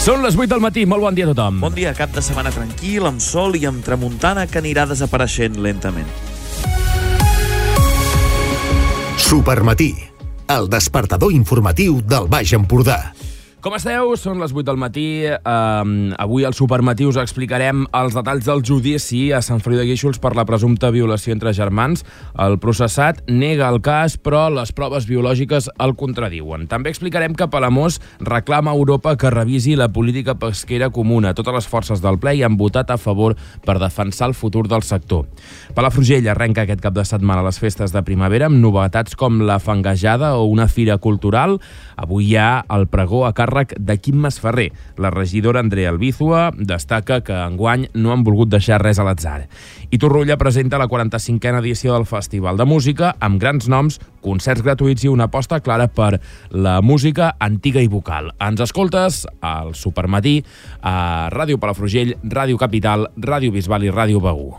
Són les 8 del matí, molt bon dia a tothom. Bon dia, cap de setmana tranquil, amb sol i amb tramuntana que anirà desapareixent lentament. Supermatí, el despertador informatiu del Baix Empordà. Com esteu? Són les 8 del matí. Avui al Supermatí us explicarem els detalls del judici a Sant Feliu de Guíxols per la presumpta violació entre germans. El processat nega el cas, però les proves biològiques el contradiuen. També explicarem que Palamós reclama a Europa que revisi la política pesquera comuna. Totes les forces del ple hi han votat a favor per defensar el futur del sector. Palafrugell arrenca aquest cap de setmana les festes de primavera amb novetats com la fangejada o una fira cultural. Avui hi ha el pregó a càrrec de Quim Masferrer. La regidora Andrea Albizua destaca que enguany no han volgut deixar res a l'atzar. I Torroella presenta la 45a edició del Festival de Música amb grans noms, concerts gratuïts i una aposta clara per la música antiga i vocal. Ens escoltes al Supermatí a Ràdio Palafrugell, Ràdio Capital, Ràdio Bisbal i Ràdio Begur.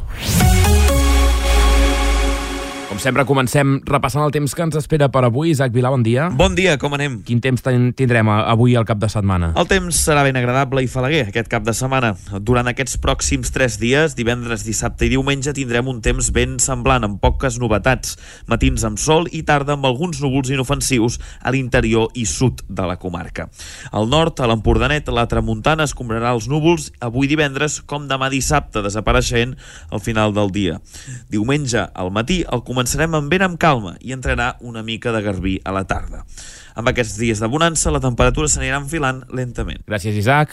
Com sempre, comencem repassant el temps que ens espera per avui. Isaac Vilà, bon dia. Bon dia, com anem? Quin temps tindrem avui al cap de setmana? El temps serà ben agradable i falaguer aquest cap de setmana. Durant aquests pròxims 3 dies, divendres, dissabte i diumenge, tindrem un temps ben semblant, amb poques novetats. Matins amb sol i tarda amb alguns núvols inofensius a l'interior i sud de la comarca. Al nord, a l'Empordanet, la tramuntana escombrarà els núvols avui divendres com demà dissabte, desapareixent al final del dia. Diumenge, al matí, el començarem amb vent amb calma i entrarà una mica de garbí a la tarda. Amb aquests dies de bonança, la temperatura s'anirà enfilant lentament. Gràcies, Isaac.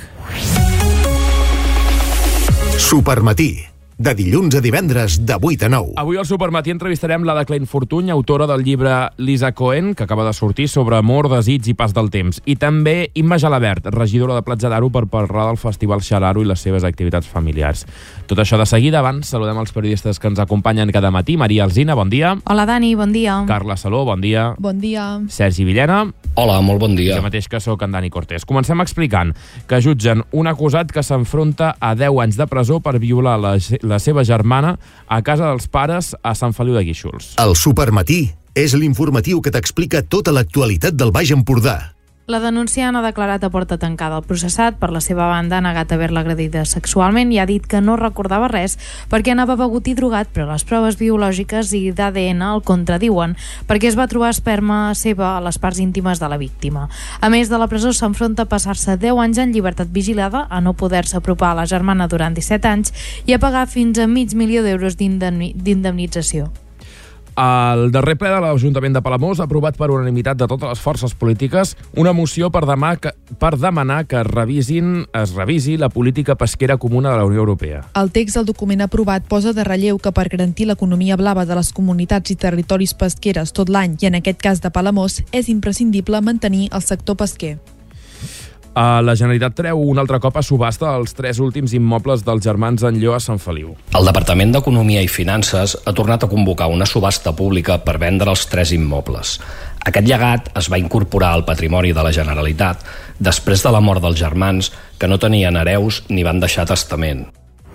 Supermatí, de dilluns a divendres, de 8 a 9. Avui al Supermatí entrevistarem la Declan Fortuny, autora del llibre Lisa Cohen, que acaba de sortir, sobre amor, desig i pas del temps. I també Imma Gelabert, regidora de Platja d'Aro, per parlar del Festival Xalaro i les seves activitats familiars. Tot això de seguida. Abans saludem els periodistes que ens acompanyen cada matí. Maria Alsina, bon dia. Hola, Dani, bon dia. Carla Saló, bon dia. Bon dia. Sergi Villena. Hola, molt bon dia. Jo mateix, que sóc en Dani Cortés. Comencem explicant que jutgen un acusat que s'enfronta a 10 anys de presó per violar la seva germana a casa dels pares a Sant Feliu de Guíxols. El Supermatí és l'informatiu que t'explica tota l'actualitat del Baix Empordà. La denunciant ha declarat a porta tancada. El processat, per la seva banda, ha negat haver-la agredida sexualment i ha dit que no recordava res perquè anava begut i drogat, però les proves biològiques i d'ADN el contradiuen perquè es va trobar esperma seva a les parts íntimes de la víctima. A més de la presó, s'enfronta a passar-se 10 anys en llibertat vigilada, a no poder-se apropar a la germana durant 17 anys i a pagar fins a $500.000 d'indemnització. El darrer ple de l'Ajuntament de Palamós ha aprovat per unanimitat de totes les forces polítiques una moció per demanar que es revisi la política pesquera comuna de la Unió Europea. El text del document aprovat posa de relleu que per garantir l'economia blava de les comunitats i territoris pesqueres tot l'any, i en aquest cas de Palamós, és imprescindible mantenir el sector pesquer. La Generalitat treu un altre cop a subhasta els 3 últims immobles dels germans Enlló a Sant Feliu. El Departament d'Economia i Finances ha tornat a convocar una subhasta pública per vendre els 3 immobles. Aquest llegat es va incorporar al patrimoni de la Generalitat després de la mort dels germans, que no tenien hereus ni van deixar testament.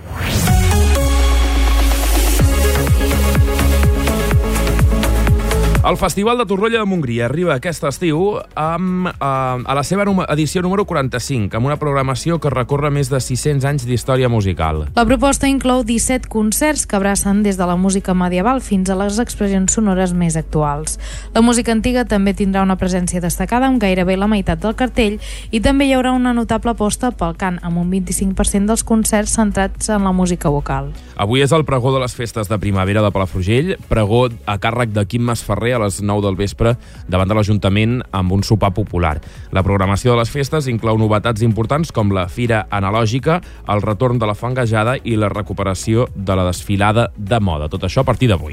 El Festival de Torroella de Montgrí arriba aquest estiu a la seva edició número 45, amb una programació que recorre més de 600 anys d'història musical. La proposta inclou 17 concerts que abracen des de la música medieval fins a les expressions sonores més actuals. La música antiga també tindrà una presència destacada amb gairebé la meitat del cartell, i també hi haurà una notable aposta pel cant, amb un 25% dels concerts centrats en la música vocal. Avui és el pregó de les festes de primavera de Palafrugell, pregó a càrrec de Quim Masferrer a les 9 del vespre davant de l'Ajuntament amb un sopar popular. La programació de les festes inclou novetats importants com la fira analògica, el retorn de la fangejada i la recuperació de la desfilada de moda. Tot això a partir d'avui.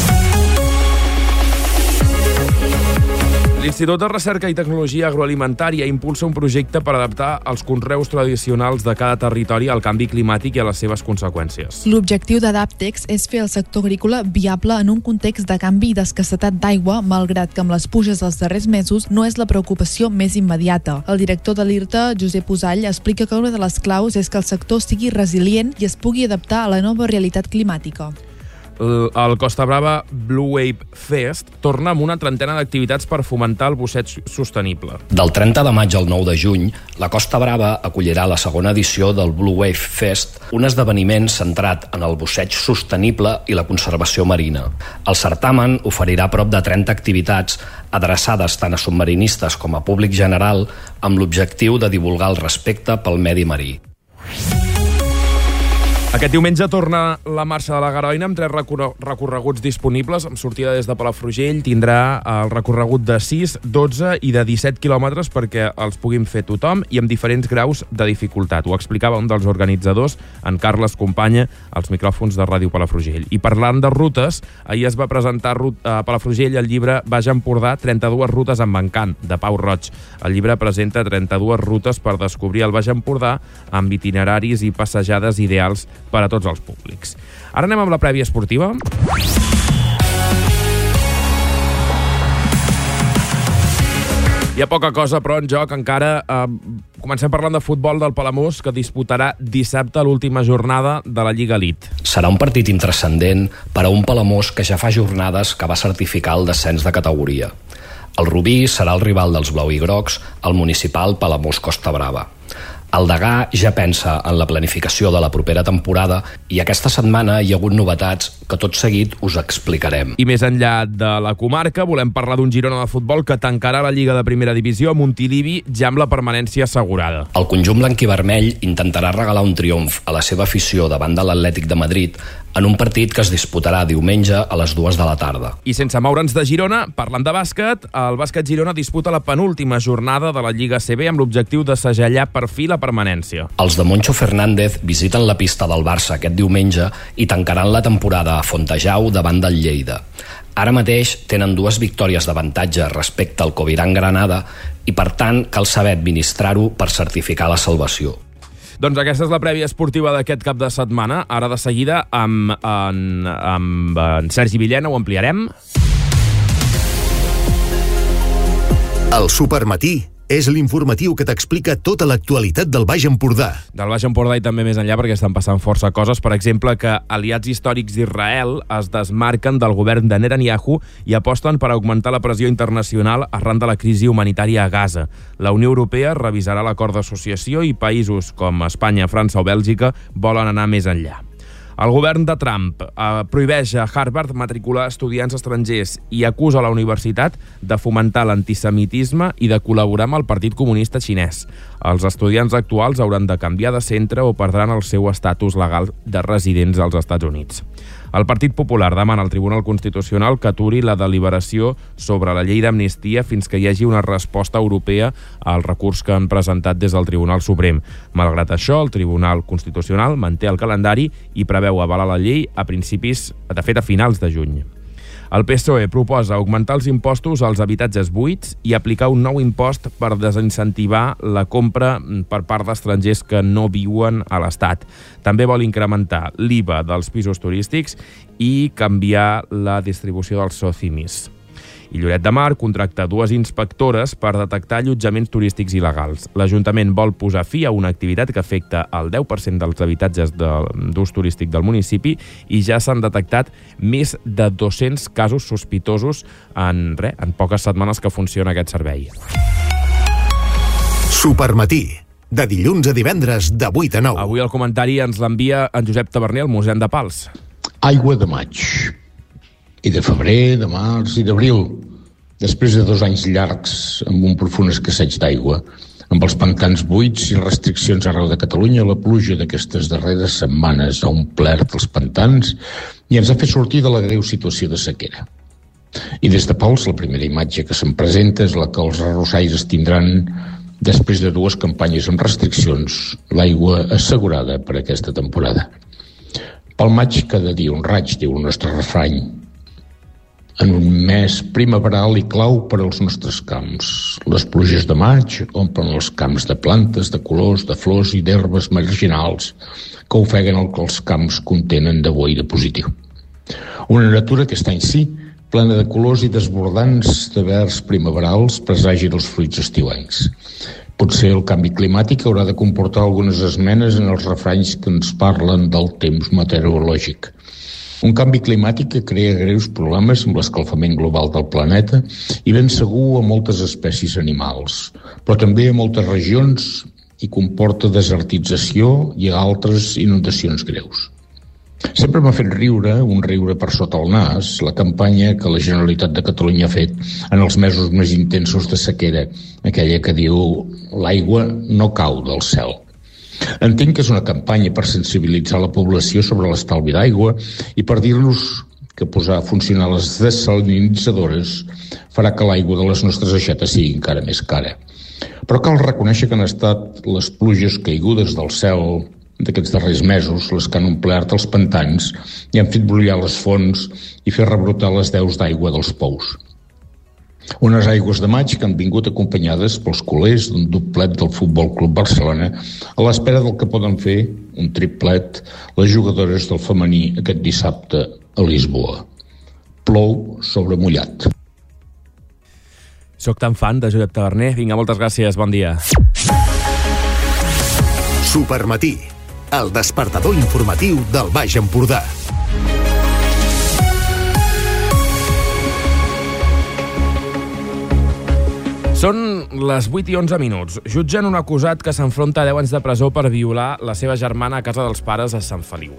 L'Institut de Recerca i Tecnologia Agroalimentària impulsa un projecte per adaptar els conreus tradicionals de cada territori al canvi climàtic i a les seves conseqüències. L'objectiu d'Adaptex és fer el sector agrícola viable en un context de canvi i d'escassetat d'aigua, malgrat que amb les pluges dels darrers mesos no és la preocupació més immediata. El director de l'IRTA, Josep Usall, explica que una de les claus és que el sector sigui resilient i es pugui adaptar a la nova realitat climàtica. El Costa Brava Blue Wave Fest torna amb una trentena d'activitats per fomentar el busseig sostenible. Del 30 de maig al 9 de juny, la Costa Brava acollirà la segona edició del Blue Wave Fest, un esdeveniment centrat en el busseig sostenible i la conservació marina. El certamen oferirà prop de 30 activitats adreçades tant a submarinistes com a públic general amb l'objectiu de divulgar el respecte pel medi marí. Aquest diumenge torna la marxa de la Garoina amb 3 recorreguts disponibles. Amb sortida des de Palafrugell tindrà el recorregut de 6, 12 i de 17 quilòmetres perquè els puguin fer tothom i amb diferents graus de dificultat. Ho explicava un dels organitzadors, en Carles Companya, als micròfons de Ràdio Palafrugell. I parlant de rutes, ahir es va presentar a Palafrugell el llibre Baix Empordà, 32 rutes amb encant, de Pau Roig. El llibre presenta 32 rutes per descobrir el Baix Empordà amb itineraris i passejades ideals per a tots els públics. Ara anem amb la prèvia esportiva. Hi ha poca cosa, però en joc encara. Comencem parlant de futbol del Palamós, que disputarà dissabte l'última jornada de la Lliga Elite. Serà un partit intrascendent per a un Palamós que ja fa jornades que va certificar el descens de categoria. El Rubí serà el rival dels blau i grocs al municipal Palamós Costa Brava. El degà ja pensa en la planificació de la propera temporada i aquesta setmana hi ha hagut novetats que tot seguit us explicarem. I més enllà de la comarca, volem parlar d'un Girona de futbol que tancarà la Lliga de Primera Divisió a Montilivi ja amb la permanència assegurada. El conjunt blanc i vermell intentarà regalar un triomf a la seva afició davant de l'Atlètic de Madrid en un partit que es disputarà diumenge a les 2 de la tarda. I sense moure'ns de Girona, parlant de bàsquet, el Bàsquet Girona disputa la penúltima jornada de la Lliga CB amb l'objectiu de segellar per fi la permanència. Els de Moncho Fernández visiten la pista del Barça aquest diumenge i tancaran la temporada a Fontejau davant del Lleida. Ara mateix tenen 2 victòries d'avantatge respecte al Covirán Granada i, per tant, cal saber administrar-ho per certificar la salvació. Doncs aquesta és la prèvia esportiva d'aquest cap de setmana. Ara de seguida amb en Sergi Villena ho ampliarem. El Supermatí és l'informatiu que t'explica tota l'actualitat del Baix Empordà. Del Baix Empordà i també més enllà, perquè estan passant força coses. Per exemple, que aliats històrics d'Israel es desmarquen del govern de Netanyahu i aposten per augmentar la pressió internacional arran de la crisi humanitària a Gaza. La Unió Europea revisarà l'acord d'associació i països com Espanya, França o Bèlgica volen anar més enllà. El govern de Trump prohibeix a Harvard matricular estudiants estrangers i acusa la universitat de fomentar l'antisemitisme i de col·laborar amb el Partit Comunista Xinès. Els estudiants actuals hauran de canviar de centre o perdran el seu estatus legal de residents als Estats Units. El Partit Popular demana al Tribunal Constitucional que aturi la deliberació sobre la llei d'amnistia fins que hi hagi una resposta europea al recurs que han presentat des del Tribunal Suprem. Malgrat això, el Tribunal Constitucional manté el calendari i preveu avalar la llei a finals de juny. El PSOE proposa augmentar els impostos als habitatges buits i aplicar un nou impost per desincentivar la compra per part d'estrangers que no viuen a l'Estat. També vol incrementar l'IVA dels pisos turístics i canviar la distribució dels SOCIMIS. I Lloret de Mar contracta 2 inspectores per detectar allotjaments turístics il·legals. L'Ajuntament vol posar fi a una activitat que afecta el 10% dels habitatges d'ús turístic del municipi i ja s'han detectat més de 200 casos sospitosos en poques setmanes que funciona aquest servei. Supermatí, de dilluns a divendres de 8 a 9. Avui el comentari ens l'envia en Josep Taverner al Museu de Pals. Aigua de maig. I de febrer, de març i d'abril. Després de 2 anys llargs amb un profund escasseig d'aigua, amb els pantans buits i restriccions arreu de Catalunya, la pluja d'aquestes darreres setmanes ha omplert els pantans i ens ha fet sortir de la greu situació de sequera. I des de Pals, la primera imatge que se'n presenta és la que els arrossaires tindran després de 2 campanyes amb restriccions, l'aigua assegurada per aquesta temporada. Pel maig cada dia un raig, diu el nostre refrany. En un mes primaveral i clau per als nostres camps. Les pluges de maig omplen els camps de plantes, de colors, de flors i d'herbes marginals que ofeguen el que els camps contenen de bo i de positiu. Una natura que està en si, plena de colors i desbordants de verds primaverals, presagin els fruits estiuencs. Potser el canvi climàtic haurà de comportar algunes esmenes en els refranys que ens parlen del temps meteorològic. Un canvi climàtic que crea greus problemes amb l'escalfament global del planeta i ben segur a moltes espècies animals, però també a moltes regions i comporta desertització i altres inundacions greus. Sempre m'ha fet riure, un riure per sota el nas, la campanya que la Generalitat de Catalunya ha fet en els mesos més intensos de sequera, aquella que diu l'aigua no cau del cel. Entenc que és una campanya per sensibilitzar la població sobre l'estalvi d'aigua i per dir-nos que posar a funcionar les desalinitzadores farà que l'aigua de les nostres aixetes sigui encara més cara. Però cal reconèixer que han estat les pluges caigudes del cel d'aquests darrers mesos, les que han omplert els pantans i han fet brollar les fonts i fer rebrotar les deus d'aigua dels pous. Unes aigües de maig que han vingut acompanyades pels culers d'un doblet del Futbol Club Barcelona a l'espera del que poden fer, un triplet, les jugadores del femení aquest dissabte a Lisboa. Plou sobre mullat. Soc tan fan de Josep Taverner. Vinga, moltes gràcies, bon dia. Supermatí, el despertador informatiu del Baix Empordà. Són les 8 i 11 minuts. Jutgen un acusat que s'enfronta a 10 anys de presó per violar la seva germana a casa dels pares a Sant Feliu.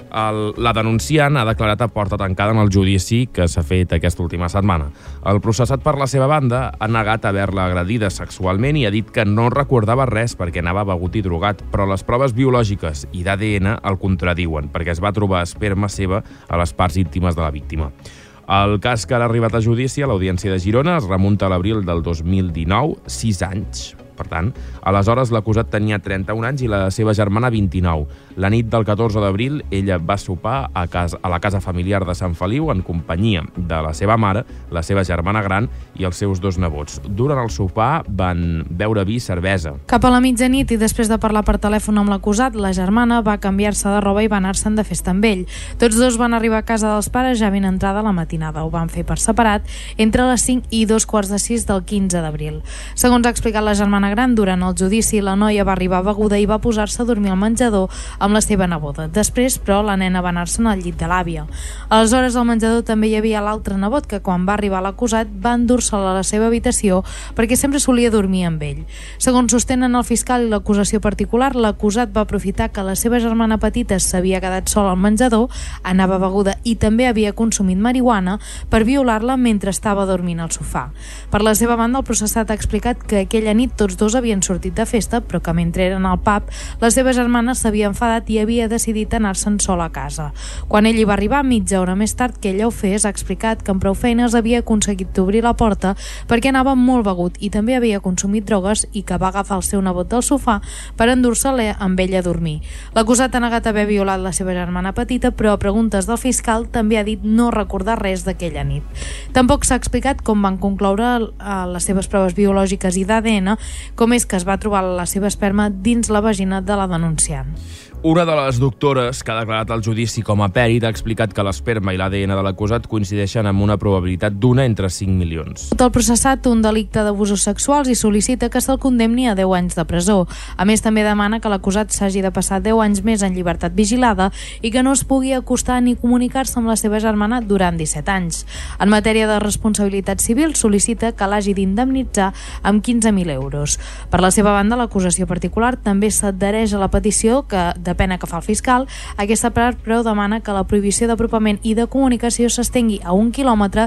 La denunciant ha declarat a porta tancada en el judici que s'ha fet aquesta última setmana. El processat, per la seva banda, ha negat haver-la agredida sexualment i ha dit que no recordava res perquè anava begut i drogat, però les proves biològiques i d'ADN el contradiuen perquè es va trobar esperma seva a les parts íntimes de la víctima. El cas que ha arribat a judici a l'Audiència de Girona es remunta a l'abril del 2019, 6 anys. Per tant, aleshores l'acusat tenia 31 anys i la seva germana 29. La nit del 14 d'abril, ella va sopar a la casa familiar de Sant Feliu en companyia de la seva mare, la seva germana gran i els seus 2 nebots. Durant el sopar van beure vi i cervesa. Cap a la mitjanit i després de parlar per telèfon amb l'acusat, la germana va canviar-se de roba i va anar-se'n de festa amb ell. Tots dos van arribar a casa dels pares ja ben entrada la matinada. Ho van fer per separat entre les 5 i 2:45 del 15 d'abril. Segons ha explicat la germana gran, durant el judici la noia va arribar beguda i va posar-se a dormir al menjador amb la seva neboda. Després, però, la nena va anar-se'n al llit de l'àvia. Aleshores, al menjador també hi havia l'altre nebot que, quan va arribar l'acusat, va endur-se'l a la seva habitació perquè sempre solia dormir amb ell. Segons sostenen el fiscal i l'acusació particular, l'acusat va aprofitar que la seva germana petita s'havia quedat sola al menjador, anava beguda i també havia consumit marihuana per violar-la mentre estava dormint al sofà. Per la seva banda, el processat ha explicat que aquella nit tots dos havien sortit de festa, però que mentre eren al pub, la seva germana s'havia enfadat i havia decidit anar-se'n sola a casa. Quan ell hi va arribar, mitja hora més tard que ella ho fes, ha explicat que amb prou feines havia aconseguit obrir la porta perquè anava molt begut i també havia consumit drogues i que va agafar el seu nebot del sofà per endur-se-la amb ella a dormir. L'acusat ha negat haver violat la seva germana petita, però a preguntes del fiscal també ha dit no recordar res d'aquella nit. Tampoc s'ha explicat com van concloure les seves proves biològiques i d'ADN, com és que es va trobar la seva esperma dins la vagina de la denunciant. Una de les doctores que ha declarat al judici com a pèrit ha explicat que l'esperma i l'ADN de l'acusat coincideixen amb una probabilitat d'una entre 5 milions. El processat un delicte d'abusos sexuals i sol·licita que se'l condemni a 10 anys de presó. A més, també demana que l'acusat s'hagi de passar 10 anys més en llibertat vigilada i que no es pugui acostar ni comunicar-se amb la seva germana durant 17 anys. En matèria de responsabilitat civil, sol·licita que l'hagi d'indemnitzar amb 15.000 euros. Per la seva banda, l'acusació particular també s'adhereix a la petició de pena que fa el fiscal. Aquesta part, però, demana que la prohibició d'apropament i de comunicació s'estengui a 1 quilòmetre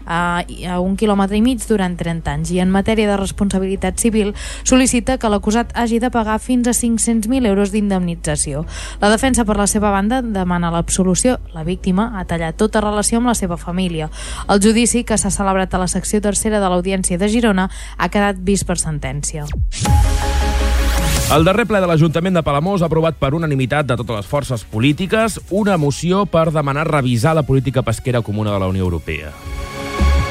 a 1,5 quilòmetres durant 30 anys. I en matèria de responsabilitat civil, sol·licita que l'acusat hagi de pagar fins a 500.000 euros d'indemnització. La defensa, per la seva banda, demana l'absolució. La víctima ha tallat tota relació amb la seva família. El judici, que s'ha celebrat a la secció tercera de l'Audiència de Girona, ha quedat vist per sentència. El darrer ple de l'Ajuntament de Palamós ha aprovat per unanimitat de totes les forces polítiques una moció per demanar revisar la política pesquera comuna de la Unió Europea.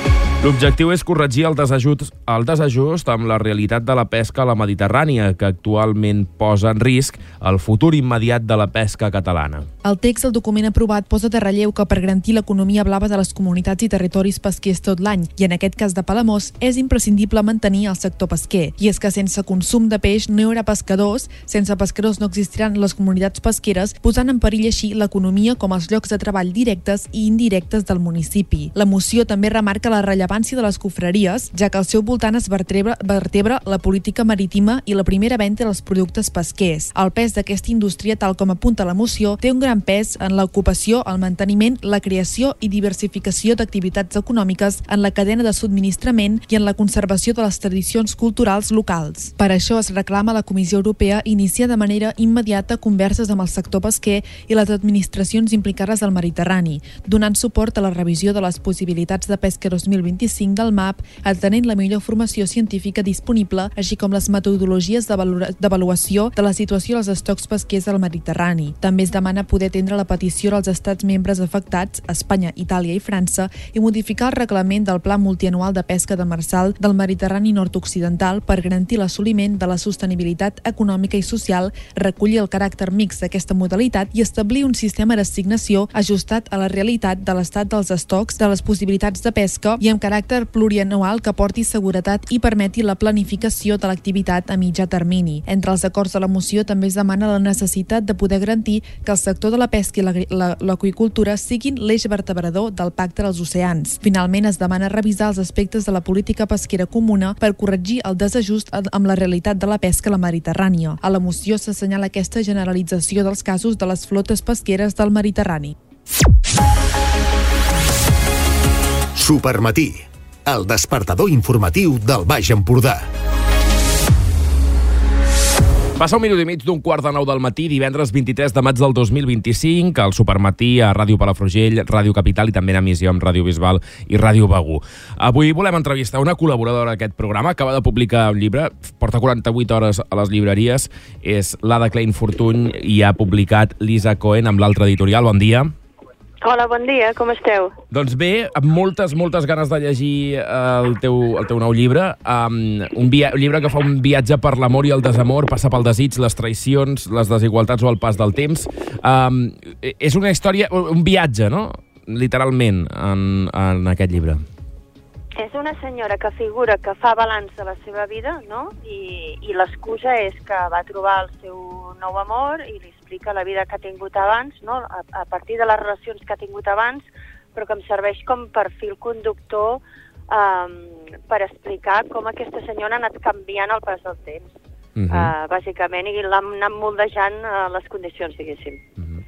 L'objectiu és corregir el desajust amb la realitat de la pesca a la Mediterrània, que actualment posa en risc el futur immediat de la pesca catalana. El text del document aprovat posa de relleu que per garantir l'economia blava de les comunitats i territoris pesquers tot l'any, i en aquest cas de Palamós, és imprescindible mantenir el sector pesquer. I és que sense consum de peix no hi haurà pescadors, sense pescadors no existiran les comunitats pesqueres, posant en perill així l'economia com els llocs de treball directes i indirectes del municipi. La moció també remarca la rellevància de les cofreries, ja que al seu voltant es vertebra la política marítima i la primera venda dels productes pesquers. El pes d'aquesta indústria, tal com apunta la moció, té un gran pes en l'ocupació, el manteniment, la creació i diversificació d'activitats econòmiques en la cadena de subministrament i en la conservació de les tradicions culturals locals. Per això es reclama a la Comissió Europea iniciar de manera immediata converses amb el sector pesquer i les administracions implicades al Mediterrani, donant suport a la revisió de les possibilitats de pesca 2025 del MAP, atenent la millor formació científica disponible, així com les metodologies d'avaluació de la situació dels estocs pesquers del Mediterrani. També es demana poder atendre la petició dels estats membres afectats, Espanya, Itàlia i França, i modificar el reglament del Pla Multianual de Pesca demersal del Mediterrani nord-occidental per garantir l'assoliment de la sostenibilitat econòmica i social, recollir el caràcter mixt d'aquesta modalitat i establir un sistema d'assignació ajustat a la realitat de l'estat dels estocs, de les possibilitats de pesca i amb caràcter plurianual que porti seguretat i permeti la planificació de l'activitat a mitjà termini. Entre els acords de la moció també es demana la necessitat de poder garantir que el sector de la pesca i l'aqüicultura siguin l'eix vertebrador del Pacte dels Oceans. Finalment, es demana revisar els aspectes de la política pesquera comuna per corregir el desajust amb la realitat de la pesca a la Mediterrània. A la moció s'assenyala aquesta generalització dels casos de les flotes pesqueres del Mediterrani. Supermatí, el despertador informatiu del Baix Empordà. Passa 1 minut i mig d'un 8:45 del matí, divendres 23 de maig del 2025, al Supermatí a Ràdio Palafrugell, Ràdio Capital i també en emissió amb Ràdio Bisbal i Ràdio Begur. Avui volem entrevistar una col·laboradora d'aquest programa, acaba de publicar un llibre, porta 48 hores a les llibreries, és l'Ada Klein Fortuny i ha publicat Lisa Cohen amb l'altra editorial. Bon dia. Hola, bon dia, com esteu? Doncs bé, amb moltes ganes de llegir el teu nou llibre. Un llibre que fa un viatge per l'amor i el desamor, passa pel desig, les traïcions, les desigualtats o el pas del temps. És una història, un viatge, no?, literalment, en aquest llibre. És una senyora que figura que fa balanç de la seva vida, no?, i l'excusa és que va trobar el seu nou amor i li explica la vida que ha tingut abans, no?, a partir de les relacions que ha tingut abans, però que em serveix com per fil conductor per explicar com aquesta senyora ha anat canviant al pas del temps, bàsicament, i l'ha anat moldejant les condicions, diguéssim.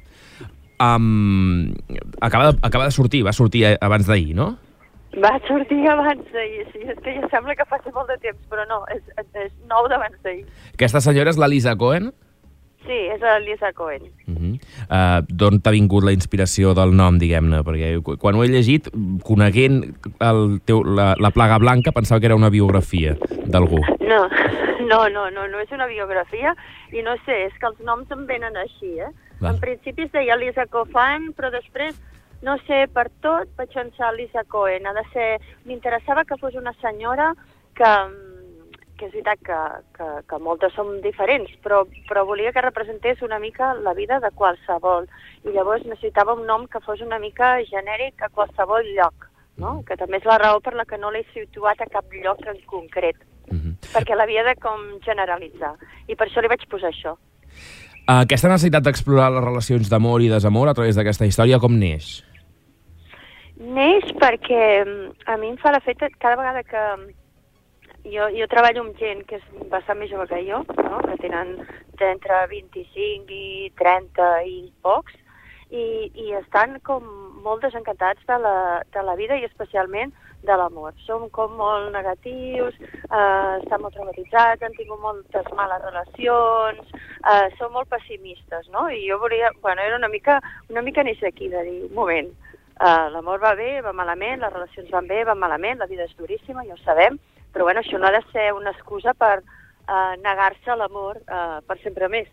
Acaba de sortir, va sortir abans d'ahir, no? Va sortir abans d'ahir, sí, és que ja sembla que faci molt de temps, però no, és nou d'abans d'ahir. Aquesta senyora és la Lisa Cohen? Sí, és la Lisa Cohen. D'on t'ha vingut la inspiració del nom, diguem-ne? Perquè quan ho he llegit, coneguent la Plaga Blanca, pensava que era una biografia d'algú. No és una biografia, i no sé, és que els noms em venen així, eh? En principi es deia Lisa Cohen, però després, no sé, per tot vaig pensar Lisa Cohen. M'interessava que fos una senyora que és veritat que moltes som diferents, però volia que representés una mica la vida de qualsevol. I llavors necessitava un nom que fos una mica genèric a qualsevol lloc, no? Que també és la raó per la que no l'he situat a cap lloc en concret, perquè l'havia de com generalitzar. I per això li vaig posar això. Aquesta necessitat d'explorar les relacions d'amor i desamor a través d'aquesta història, com neix? Neix perquè a mi em fa l'efecte cada vegada que jo treballo amb gent que és bastant més jove que jo, no? Que tenen entre 25 i 30 i pocs, i estan com molt desencantats de la vida i especialment de l'amor. Som com molt negatius, estan molt traumatitzats, han tingut moltes males relacions, són molt pessimistes, no? I jo volia, era una mica neix aquí, de dir, un moment, l'amor va bé, va malament, les relacions van bé, van malament, la vida és duríssima, ja ho sabem, però això no ha de ser una excusa per negar-se a l'amor per sempre més.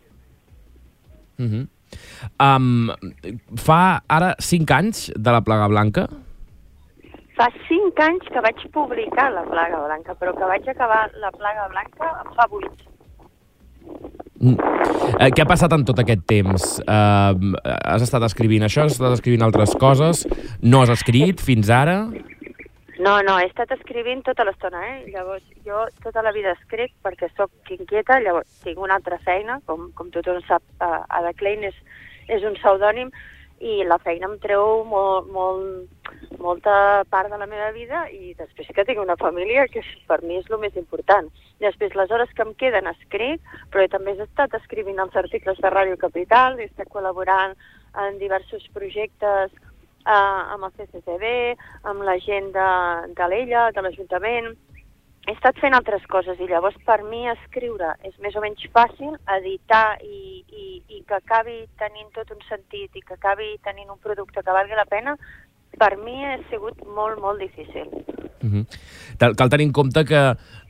Fa ara 5 anys de la Plaga Blanca? fa 5 anys que vaig publicar La Plaga Blanca, però que vaig acabar La Plaga Blanca em fa 8. Què ha passat en tot aquest temps? Has estat escrivint això? Has estat escrivint altres coses? No has escrit fins ara? No, he estat escrivint tota l'estona, Llavors, jo tota la vida escric perquè sóc inquieta, llavors tinc una altra feina, com tothom sap, Ada Klein és un pseudònim, i la feina em treu molta part de la meva vida, i després que tinc una família, que per mi és el més important. Després, les hores que em queden escric, però també he estat escrivint els articles de Ràdio Capital, he estat col·laborant en diversos projectes amb el CCCB, amb la gent de l'Ella, de l'Ajuntament. He estat fent altres coses i llavors per mi escriure és més o menys fàcil, editar i que acabi tenint tot un sentit i que acabi tenint un producte que valgui la pena, per mi ha sigut molt, molt difícil. Cal tenir en compte que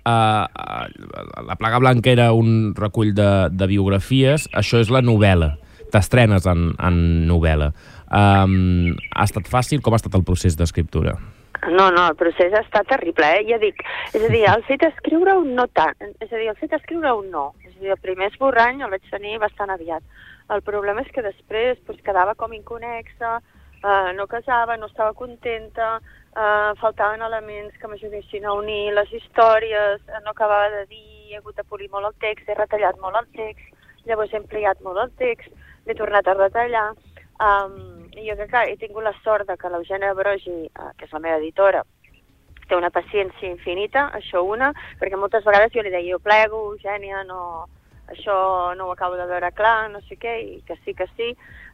La Plaga Blanca era un recull de biografies, això és la novel·la, t'estrenes en novel·la. Ha estat fàcil? Com ha estat el procés d'escriptura? No, el procés ha estat terrible, ja dic. És a dir, el fet d'escriure-ho no tant. És a dir, el fet d'escriure-ho no. És a dir, el primer esborrany el vaig tenir bastant aviat. El problema és que després quedava com inconexa, no casava, no estava contenta, faltaven elements que m'ajudessin a unir les històries, no acabava de dir, he hagut de polir molt el text, he retallat molt el text, llavors he ampliat molt el text, l'he tornat a retallar. I jo que he tingut la sort que l'Eugènia Brogi, que és la meva editora, té una paciència infinita, això una, perquè moltes vegades jo li deia, jo plego, Eugènia, no, això no ho acabo de veure clar, no sé què, i que sí,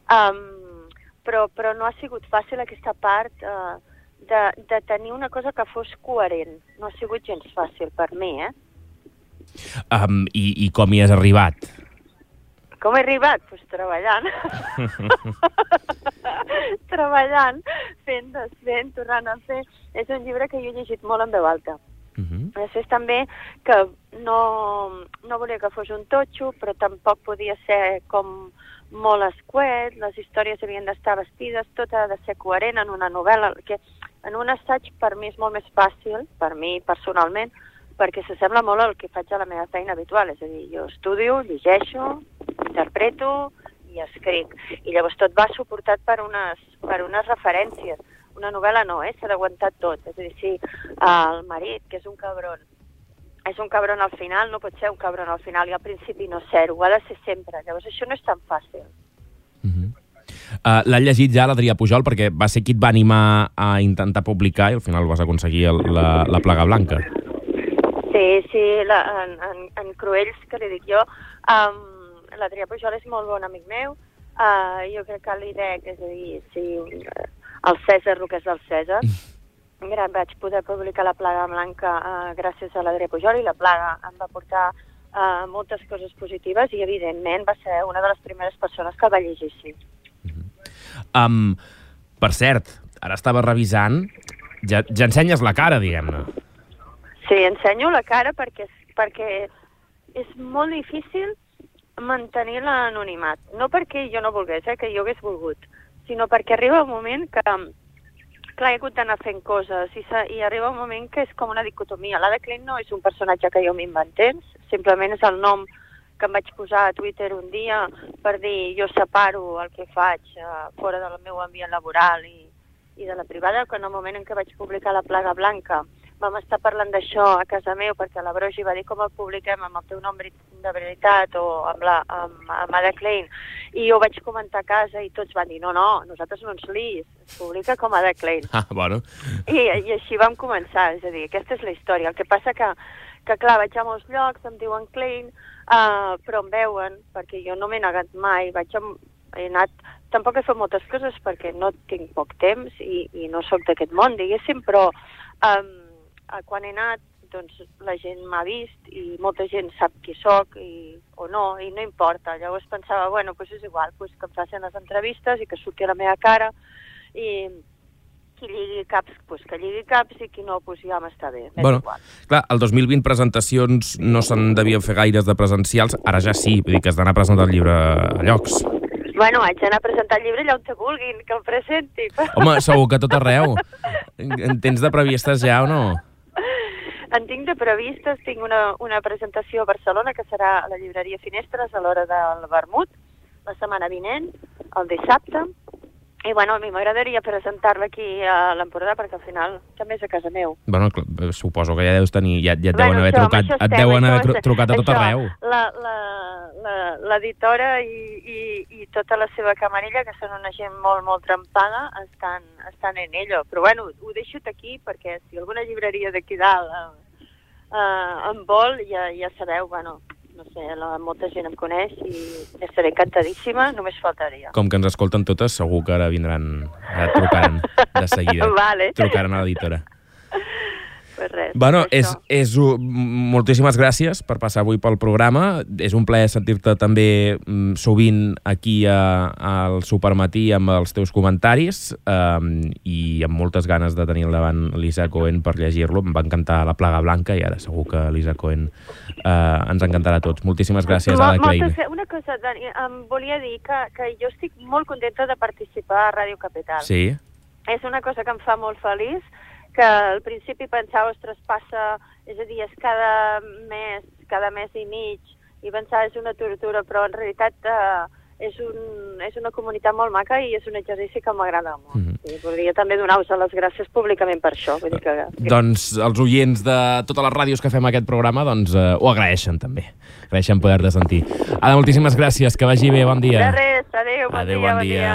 però no ha sigut fàcil aquesta part de tenir una cosa que fos coherent, no ha sigut gens fàcil per mi, I com hi has arribat? Com he arribat? Doncs treballant. Treballant, fent, desfent, tornant a fer. És un llibre que jo he llegit molt en veu alta. Després també que no volia que fos un totxo, però tampoc podia ser com molt escuet, les històries havien d'estar vestides, tot ha de ser coherent en una novel·la, que en un assaig per mi és molt més fàcil, per mi personalment, perquè s'assembla molt al que faig a la meva feina habitual, és a dir, jo estudio, llegeixo, interpreto i escric. I llavors tot va suportat per unes referències. Una novel·la no, s'ha d'aguantar tot. És a dir, si el marit, que és un cabron al final, no pot ser un cabron al final i al principi no ser-ho, ha de ser sempre. Llavors això no és tan fàcil. L'ha llegit ja l'Adrià Pujol, perquè va ser qui et va animar a intentar publicar i al final vas aconseguir la Plaga Blanca. Sí, en Cruells, que li dic jo, l'Adrià Pujol és molt bon amic meu, jo crec que l'IDEC, és a dir, si el Cèsar, el que és del Cèsar, vaig poder publicar La Plaga Blanca gràcies a l'Adrià Pujol, i La Plaga em va portar moltes coses positives i, evidentment, va ser una de les primeres persones que el va llegir, sí. Per cert, ara estava revisant, ja ensenyes la cara, diguem-ne. Sí, ensenyo la cara perquè és molt difícil mantenir l'anonimat. No perquè jo no volgués, que jo hagués volgut, sinó perquè arriba un moment que, clar, he hagut d'anar fent coses i arriba un moment que és com una dicotomia. L'Ada Klein no és un personatge que jo m'inventem, simplement és el nom que em vaig posar a Twitter un dia per dir jo separo el que faig fora del meu ambient laboral i de la privada, que en el moment en què vaig publicar La Plaga Blanca vam estar parlant d'això a casa meu perquè la Brogi va dir com el publiquem amb el teu nom de veritat o amb Ada Klein, i jo vaig comentar a casa i tots van dir no, nosaltres no ens liis, es publica com Ada Klein. Bueno. I així vam començar, és a dir, aquesta és la història. El que passa que clar, vaig a molts llocs, em diuen Klein, però em veuen, perquè jo no m'he negat mai, he anat, tampoc he fet moltes coses perquè no tinc poc temps i no sóc d'aquest món, diguéssim, però quan he anat, doncs la gent m'ha vist i molta gent sap qui soc o no, i no importa. Llavors pensava, bueno, doncs és igual, que em facin les entrevistes i que surti la meva cara i qui lligui caps, doncs que lligui caps i qui no, doncs ja m'està bé. Bueno, clar, el 2020 presentacions no se'n devien fer gaires de presencials, ara ja sí, vull dir que has d'anar a presentar el llibre a llocs. Bueno, haig d'anar a presentar el llibre allà on te vulguin, que el presenti. Home, segur que tot arreu. En tens de previstes ja o no? En tinc de previstes, tinc una presentació a Barcelona que serà a la llibreria Finestres a l'hora del vermut, la setmana vinent, el dissabte, i bueno, a mi m'agradaria presentar-la aquí a l'Empordà perquè al final també és a casa meu. Bueno, suposo que ja deus tenir, ja et deuen haver trucat, trucat a tot arreu. L'editora i tota la seva camarilla, que són una gent molt, molt trempada, estan en ello. Però bueno, ho deixo aquí perquè si alguna llibreria d'aquí dalt en vol, ja sabeu, bueno, no sé, molta gent em coneix i estaré encantadíssima, només faltaria. Com que ens escolten totes, segur que ara trucaran de seguida. Vale. Trucaran a l'editora. Pues res, bueno, moltíssimes gràcies per passar avui pel programa. És un plaer sentir-te també sovint aquí al Supermatí amb els teus comentaris i amb moltes ganes de tenir al davant Lisa Cohen per llegir-lo. Em va encantar La plaga blanca i ara segur que Lisa Cohen ens encantarà a tots. Moltíssimes gràcies, Ada Klein. Una cosa, Dani, em volia dir que jo estic molt contenta de participar a Ràdio Capital. Sí. És una cosa que em fa molt feliç, que al principi pensava, ostres, passa, és a dir, és cada mes i mig, i pensava és una tortura, però en realitat és una comunitat molt maca i és un exercici que m'agrada molt. I voldria també donar-vos les gràcies públicament per això. Vull dir que... Doncs els oients de totes les ràdios que fem aquest programa doncs ho agraeixen també. Agraeixen poder-te sentir. Ada, moltíssimes gràcies, que vagi bé, bon dia. De res, adéu, bon dia.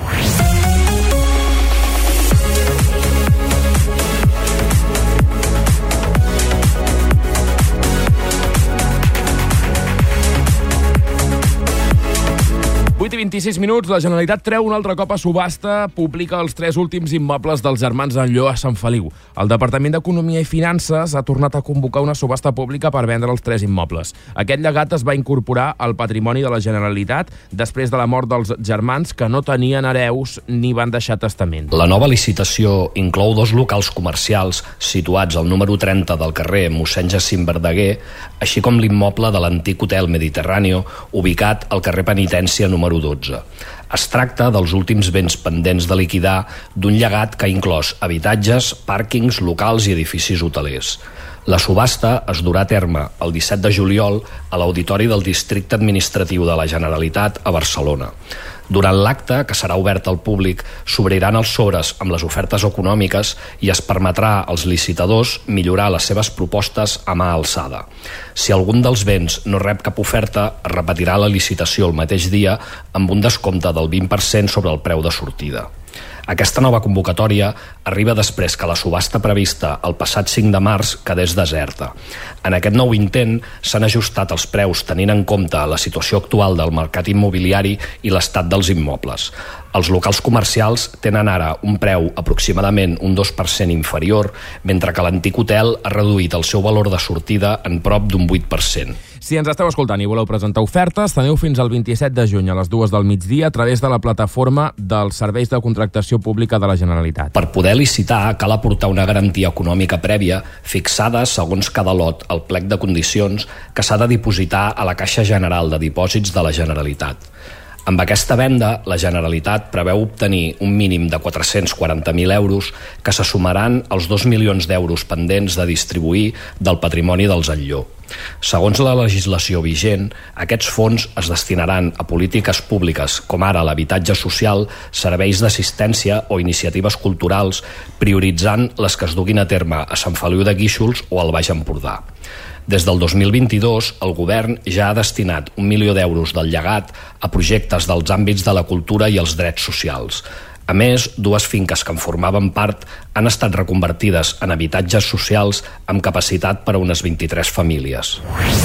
8:26 minuts, la Generalitat treu un altre cop a subhasta pública els 3 últims immobles dels germans Enlló a Sant Feliu. El Departament d'Economia i Finances ha tornat a convocar una subhasta pública per vendre els 3 immobles. Aquest llegat es va incorporar al patrimoni de la Generalitat després de la mort dels germans que no tenien hereus ni van deixar testament. La nova licitació inclou 2 locals comercials situats al número 30 del carrer Mossèn Jacint Verdaguer, així com l'immoble de l'antic Hotel Mediterráneo, ubicat al carrer Penitència número 12. Es tracta dels últims béns pendents de liquidar d'un llegat que ha inclòs habitatges, pàrquings, locals i edificis hotelers. La subhasta es durà a terme el 17 de juliol a l'Auditori del Districte Administratiu de la Generalitat a Barcelona. Durant l'acte, que serà obert al públic, s'obriran els sobres amb les ofertes econòmiques i es permetrà als licitadors millorar les seves propostes a mà alçada. Si algun dels béns no rep cap oferta, es repetirà la licitació el mateix dia amb un descompte del 20% sobre el preu de sortida. Aquesta nova convocatòria arriba després que la subhasta prevista el passat 5 de març quedés deserta. En aquest nou intent s'han ajustat els preus tenint en compte la situació actual del mercat immobiliari i l'estat dels immobles. Els locals comercials tenen ara un preu aproximadament un 2% inferior, mentre que l'antic hotel ha reduït el seu valor de sortida en prop d'un 8%. Si ens esteu escoltant i voleu presentar ofertes, teniu fins al 27 de juny a les 2 del migdia a través de la plataforma dels serveis de contractació pública de la Generalitat. Per poder licitar cal aportar una garantia econòmica prèvia fixada segons cada lot al plec de condicions que s'ha de dipositar a la Caixa General de Dipòsits de la Generalitat. Amb aquesta venda, la Generalitat preveu obtenir un mínim de 440.000 euros que se sumaran als 2 milions d'euros pendents de distribuir del patrimoni dels Enlló. Segons la legislació vigent, aquests fons es destinaran a polítiques públiques com ara l'habitatge social, serveis d'assistència o iniciatives culturals, prioritzant les que es duguin a terme a Sant Feliu de Guíxols o al Baix Empordà. Des del 2022, el govern ja ha destinat 1 milió d'euros del llegat a projectes dels àmbits de la cultura i els drets socials. A més, 2 finques que en formaven part han estat reconvertides en habitatges socials amb capacitat per a unes 23 famílies.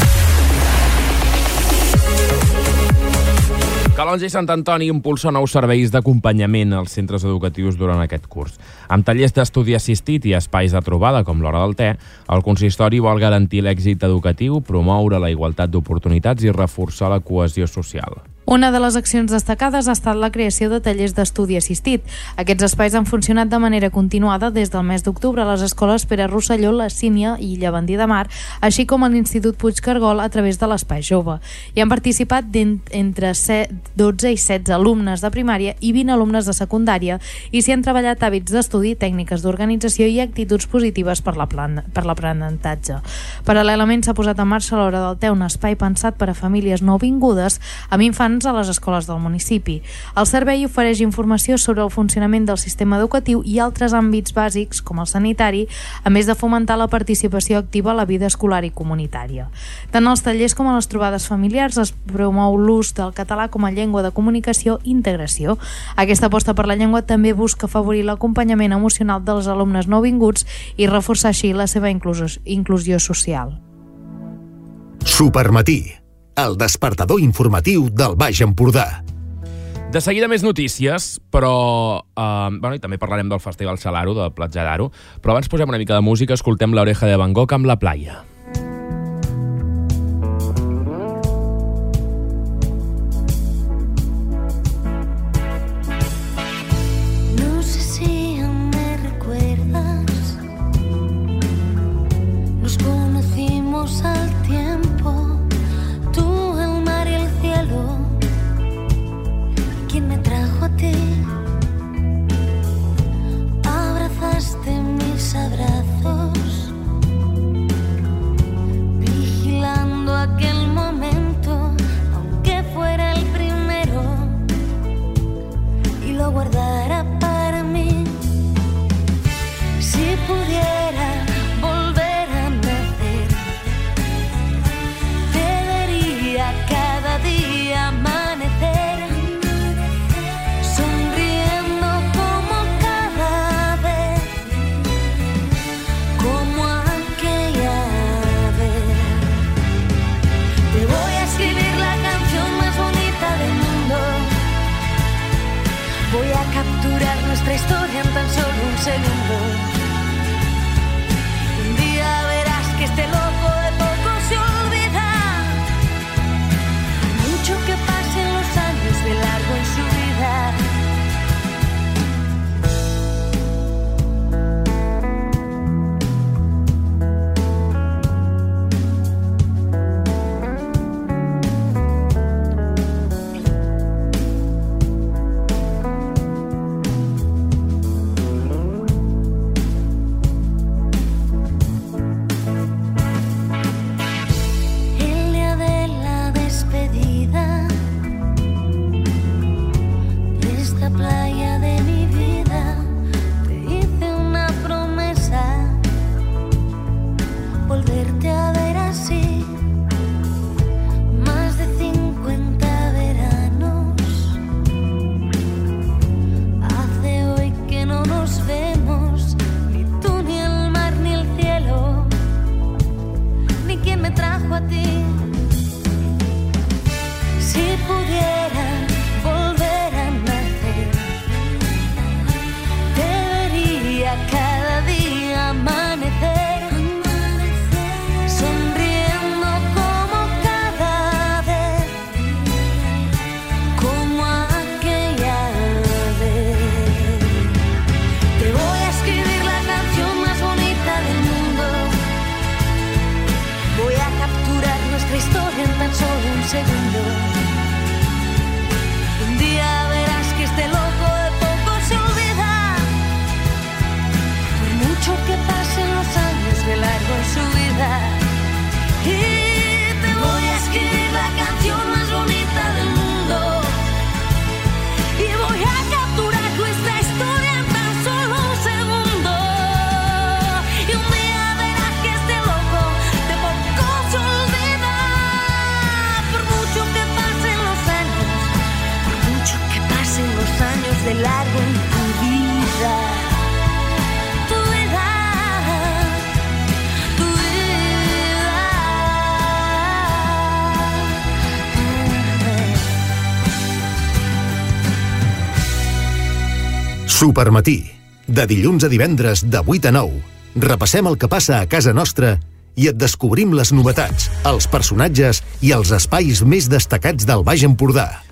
Calonge i Sant Antoni impulsa nous serveis d'acompanyament als centres educatius durant aquest curs. Amb tallers d'estudi assistit i espais de trobada, com l'hora del te, el consistori vol garantir l'èxit educatiu, promoure la igualtat d'oportunitats i reforçar la cohesió social. Una de les accions destacades ha estat la creació de tallers d'estudi assistit. Aquests espais han funcionat de manera continuada des del mes d'octubre a les escoles Pere Rosselló, La Sínia i Llevantí de Mar, així com a l'Institut Puigcargol a través de l'Espai Jove. Hi han participat entre 12 i 16 alumnes de primària i 20 alumnes de secundària i s'hi han treballat hàbits d'estudi, tècniques d'organització i actituds positives per l'aprenentatge. Paral·lelament s'ha posat en marxa a l'Hora del Te un espai pensat per a famílies nouvingudes amb infants a les escoles del municipi. El servei ofereix informació sobre el funcionament del sistema educatiu i altres àmbits bàsics, com el sanitari, a més de fomentar la participació activa a la vida escolar i comunitària. Tant als tallers com a les trobades familiars es promou l'ús del català com a llengua de comunicació i integració. Aquesta aposta per la llengua també busca afavorir l'acompanyament emocional dels alumnes nouvinguts i reforçar així la seva inclusió social. Supermatí, el despertador informatiu del Baix Empordà. De seguida més notícies, però... i també parlarem del Festival Xalaro, de Platja d'Aro, però abans posem una mica de música, escoltem l'Oreja de Van Gogh amb La Playa. No sé si aún me recuerdas, nos conocimos al tiempo, tú, el mar y el cielo. ¿Quién me trajo a ti? Abrazaste mis abrazos, vigilando aquel momento, aunque fuera el primero, y lo guardara para mí. Si pudiera volver a nacer, te vería cada día amanecer. Voy a capturar nuestra historia en tan solo un segundo. Un día verás que este loco de poco se olvida. Mucho que pasen los años de largo en su vida. De largo en tu vida, tu vida, tu vida. Supermatí, de dilluns a divendres de 8 a 9. Repassem el que passa a casa nostra i et descobrim les novetats, els personatges i els espais més destacats del Baix Empordà.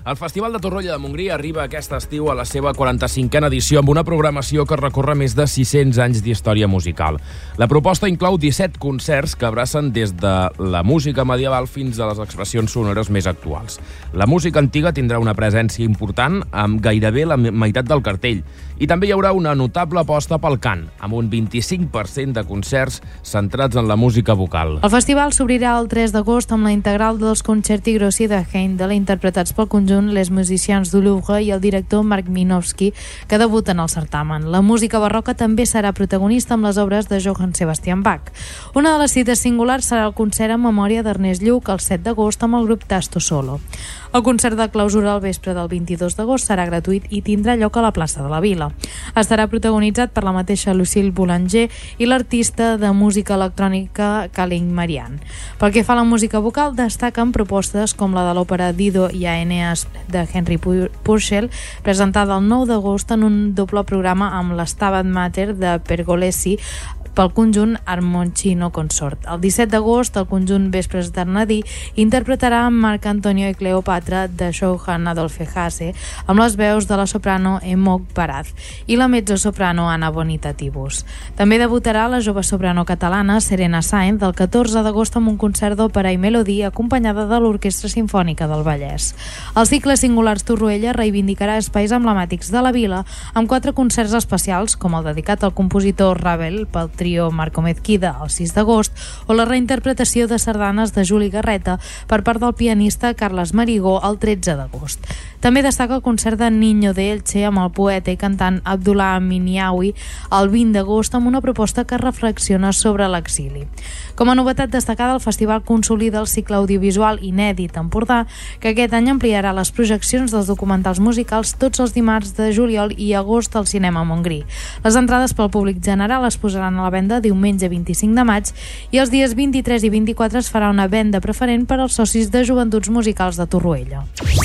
El Festival de Torroella de Montgrí arriba aquest estiu a la seva 45a edició amb una programació que recorre més de 600 anys d'història musical. La proposta inclou 17 concerts que abracen des de la música medieval fins a les expressions sonores més actuals. La música antiga tindrà una presència important amb gairebé la meitat del cartell. I també hi haurà una notable aposta pel cant, amb un 25% de concerts centrats en la música vocal. El festival s'obrirà el 3 d'agost amb la integral dels Concerti Grossi de Händel, interpretats pel conjunt Les Musiciens du Louvre i el director Marc Minowski, que debuten al certamen. La música barroca també serà protagonista amb les obres de Johann Sebastian Bach. Una de les cites singulars serà el concert en memòria d'Ernest Lluch el 7 d'agost amb el grup Tasto Solo. El concert de clausura al vespre del 22 d'agost serà gratuït i tindrà lloc a la plaça de la Vila. Estarà protagonitzat per la mateixa Lucille Boulanger i l'artista de música electrònica Kaling Marian. Pel que fa a la música vocal, destaquen propostes com la de l'òpera Dido i Aeneas de Henry Purcell, presentada el 9 d'agost en un doble programa amb l'Stabat Mater de Pergolesi pel conjunt Armoncino Consort. El 17 d'agost, el conjunt Vespres d'Arnadí interpretarà Marc Antonio i Cleopatra de Johann Adolphe Hasse amb les veus de la soprano Emok Baraz i la mezzosoprano Anna Bonita Tibus. També debutarà la jove soprano catalana Serena Sainz el 14 d'agost amb un concert d'òpera i melodia acompanyada de l'Orquestra Simfònica del Vallès. El cicle Singulars Torroella reivindicarà espais emblemàtics de la vila amb 4 concerts especials com el dedicat al compositor Ravel pel trio Marco Mezquida el 6 d'agost o la reinterpretació de sardanes de Juli Garreta per part del pianista Carles Marigó el 13 d'agost. També destaca el concert de Niño de Elche amb el poeta i cantant Abdullah Miniawi el 20 d'agost amb una proposta que reflexiona sobre l'exili. Com a novetat destacada, el festival consolida el cicle audiovisual inèdit Empordà, que aquest any ampliarà les projeccions dels documentals musicals tots els dimarts de juliol i agost al Cinema Montgrí. Les entrades pel públic general es posaran a la venda diumenge 25 de maig i els dies 23 i 24 es farà una venda preferent per als socis de Joventuts Musicals de Torroella.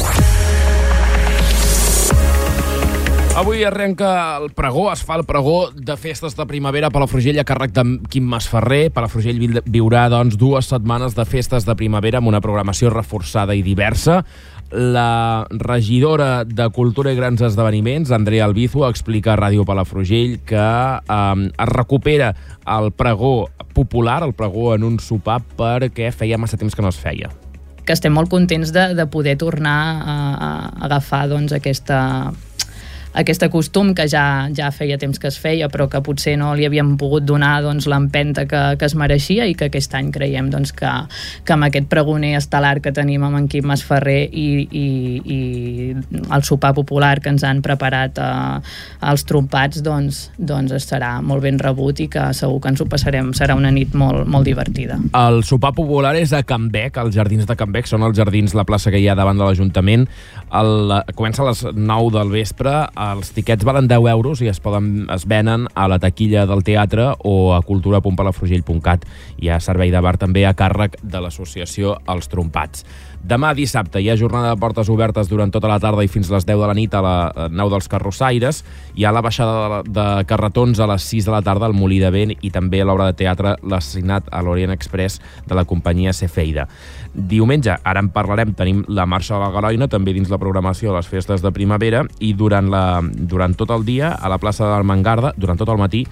Avui arrenca el pregó, es fa el pregó de festes de primavera a Palafrugell a càrrec de Quim Masferrer. Palafrugell viurà, doncs, 2 setmanes de festes de primavera amb una programació reforçada i diversa. La regidora de Cultura i Grans Esdeveniments, Andrea Albizu, explica a Ràdio Palafrugell que es recupera el pregó popular, el pregó en un sopar, perquè feia massa temps que no es feia. Que estem molt contents de poder tornar a agafar doncs, aquest costum que ja feia temps que es feia, però que potser no li havíem pogut donar doncs, l'empenta que es mereixia i que aquest any creiem doncs, que amb aquest pregoner estel·lar que tenim amb en Quim Masferrer i el sopar popular que ens han preparat els trompats doncs estarà molt ben rebut i que segur que ens ho passarem, serà una nit molt, molt divertida. El sopar popular és a Can Bec, als jardins de Can Bec, són els jardins, la plaça que hi ha davant de l'Ajuntament. Comença a les 9 del vespre. Els tiquets valen 10 euros i es venen a la taquilla del teatre o a cultura.palafrugell.cat. Hi ha servei de bar també a càrrec de l'associació Els Trompats. Demà dissabte hi ha jornada de portes obertes durant tota la tarda i fins a les 10 de la nit a la nau dels Carrossaires. Hi ha la baixada de carretons a les 6 de la tarda al Molí de Vent i també l'obra de teatre L'assassinat a l'Orient Express de la companyia Cefeida. Diumenge, ara en parlarem, tenim la Marxa de la Garoina, també dins la programació de les festes de primavera, i durant tot el dia, a la plaça de l'Almengarda, durant tot el matí,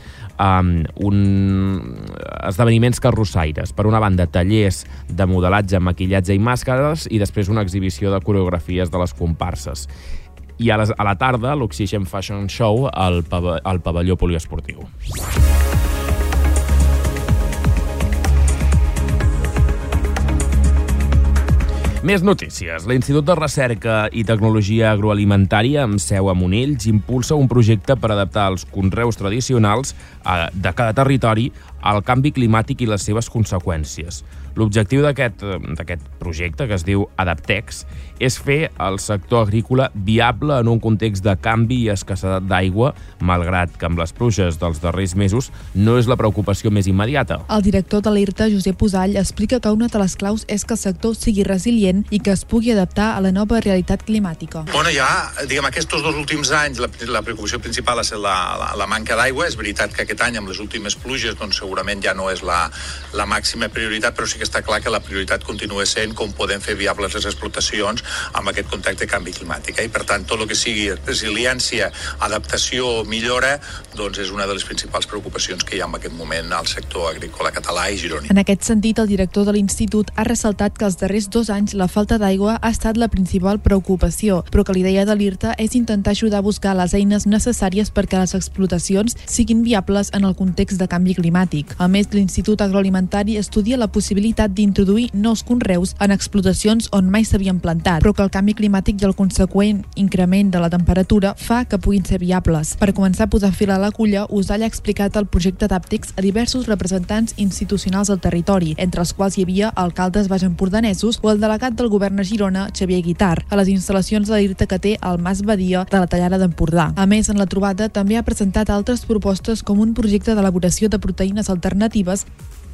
esdeveniments carrossaires. Per una banda, tallers de modelatge, maquillatge i màscares, i després una exhibició de coreografies de les comparses. I a la tarda, l'Oxygen Fashion Show al pavelló poliesportiu. Més notícies. L'Institut de Recerca i Tecnologia Agroalimentària, amb seu a Monells, impulsa un projecte per adaptar els conreus tradicionals de cada territori al canvi climàtic i les seves conseqüències. L'objectiu d'aquest projecte, que es diu Adaptex, és fer el sector agrícola viable en un context de canvi i escassedat d'aigua, malgrat que amb les pluges dels darrers mesos no és la preocupació més immediata. El director de l'IRTA, Josep Pusall, explica que una de les claus és que el sector sigui resilient i que es pugui adaptar a la nova realitat climàtica. Bueno, aquests 2 últims anys la preocupació principal ha estat la manca d'aigua. És veritat que aquest any, amb les últimes pluges, doncs, segurament ja no és la màxima prioritat, però sí que està clar que la prioritat continua sent com podem fer viables les explotacions amb aquest context de canvi climàtic. I per tant, tot el que sigui resiliència, adaptació, millora, doncs és una de les principals preocupacions que hi ha en aquest moment al sector agrícola català i gironí. En aquest sentit, el director de l'Institut ha ressaltat que els darrers 2 anys la falta d'aigua ha estat la principal preocupació, però que l'idea de l'IRTA és intentar ajudar a buscar les eines necessàries perquè les explotacions siguin viables en el context de canvi climàtic. A més, l'Institut Agroalimentari estudia la possibilitat d'introduir nous conreus en explotacions on mai s'havien plantat, però que el canvi climàtic i el conseqüent increment de la temperatura fa que puguin ser viables. Per començar a posar fil a l'agulla, Usall ha explicat el projecte d'Àptex a diversos representants institucionals del territori, entre els quals hi havia alcaldes baixempordanesos o el delegat del govern a Girona, Xavier Guitart, a les instal·lacions de l'IRTA que té al Mas Badia de la Tallada d'Empordà. A més, en la trobada també ha presentat altres propostes com un projecte d'elaboració de proteïnes alternatives.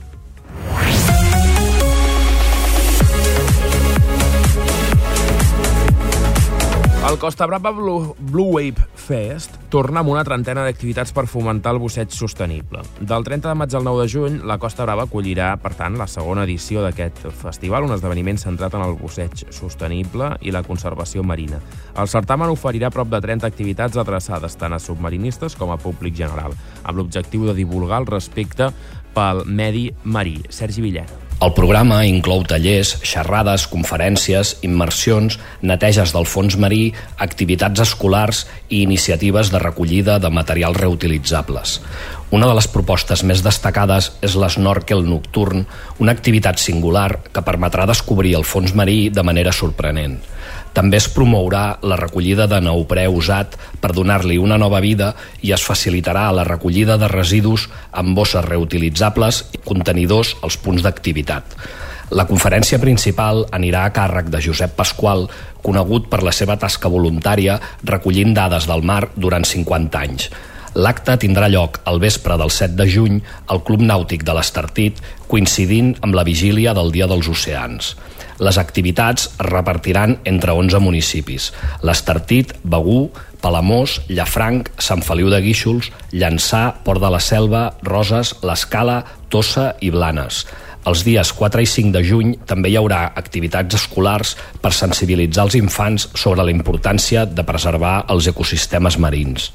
El Costa Brava Blue Wave Fest torna amb una trentena d'activitats per fomentar el busseig sostenible. Del 30 de maig al 9 de juny, la Costa Brava acollirà, per tant, la segona edició d'aquest festival, un esdeveniment centrat en el busseig sostenible i la conservació marina. El certamen oferirà prop de 30 activitats adreçades tant a submarinistes com a públic general, amb l'objectiu de divulgar el respecte pel medi marí. Sergi Villena. El programa inclou tallers, xerrades, conferències, immersions, neteges del fons marí, activitats escolars i iniciatives de recollida de materials reutilitzables. Una de les propostes més destacades és l'snorkel nocturn, una activitat singular que permetrà descobrir el fons marí de manera sorprenent. També es promourà la recollida de neoprè usat per donar-li una nova vida i es facilitarà la recollida de residus amb bosses reutilitzables i contenidors als punts d'activitat. La conferència principal anirà a càrrec de Josep Pasqual, conegut per la seva tasca voluntària recollint dades del mar durant 50 anys. L'acte tindrà lloc al vespre del 7 de juny al Club Nàutic de l'Estartit, coincidint amb la vigília del Dia dels Oceans. Les activitats es repartiran entre 11 municipis: l'Estartit, Begur, Palamós, Llafranc, Sant Feliu de Guíxols, Llançà, Port de la Selva, Roses, l'Escala, Tossa i Blanes. Els dies 4 i 5 de juny també hi haurà activitats escolars per sensibilitzar els infants sobre la importància de preservar els ecosistemes marins.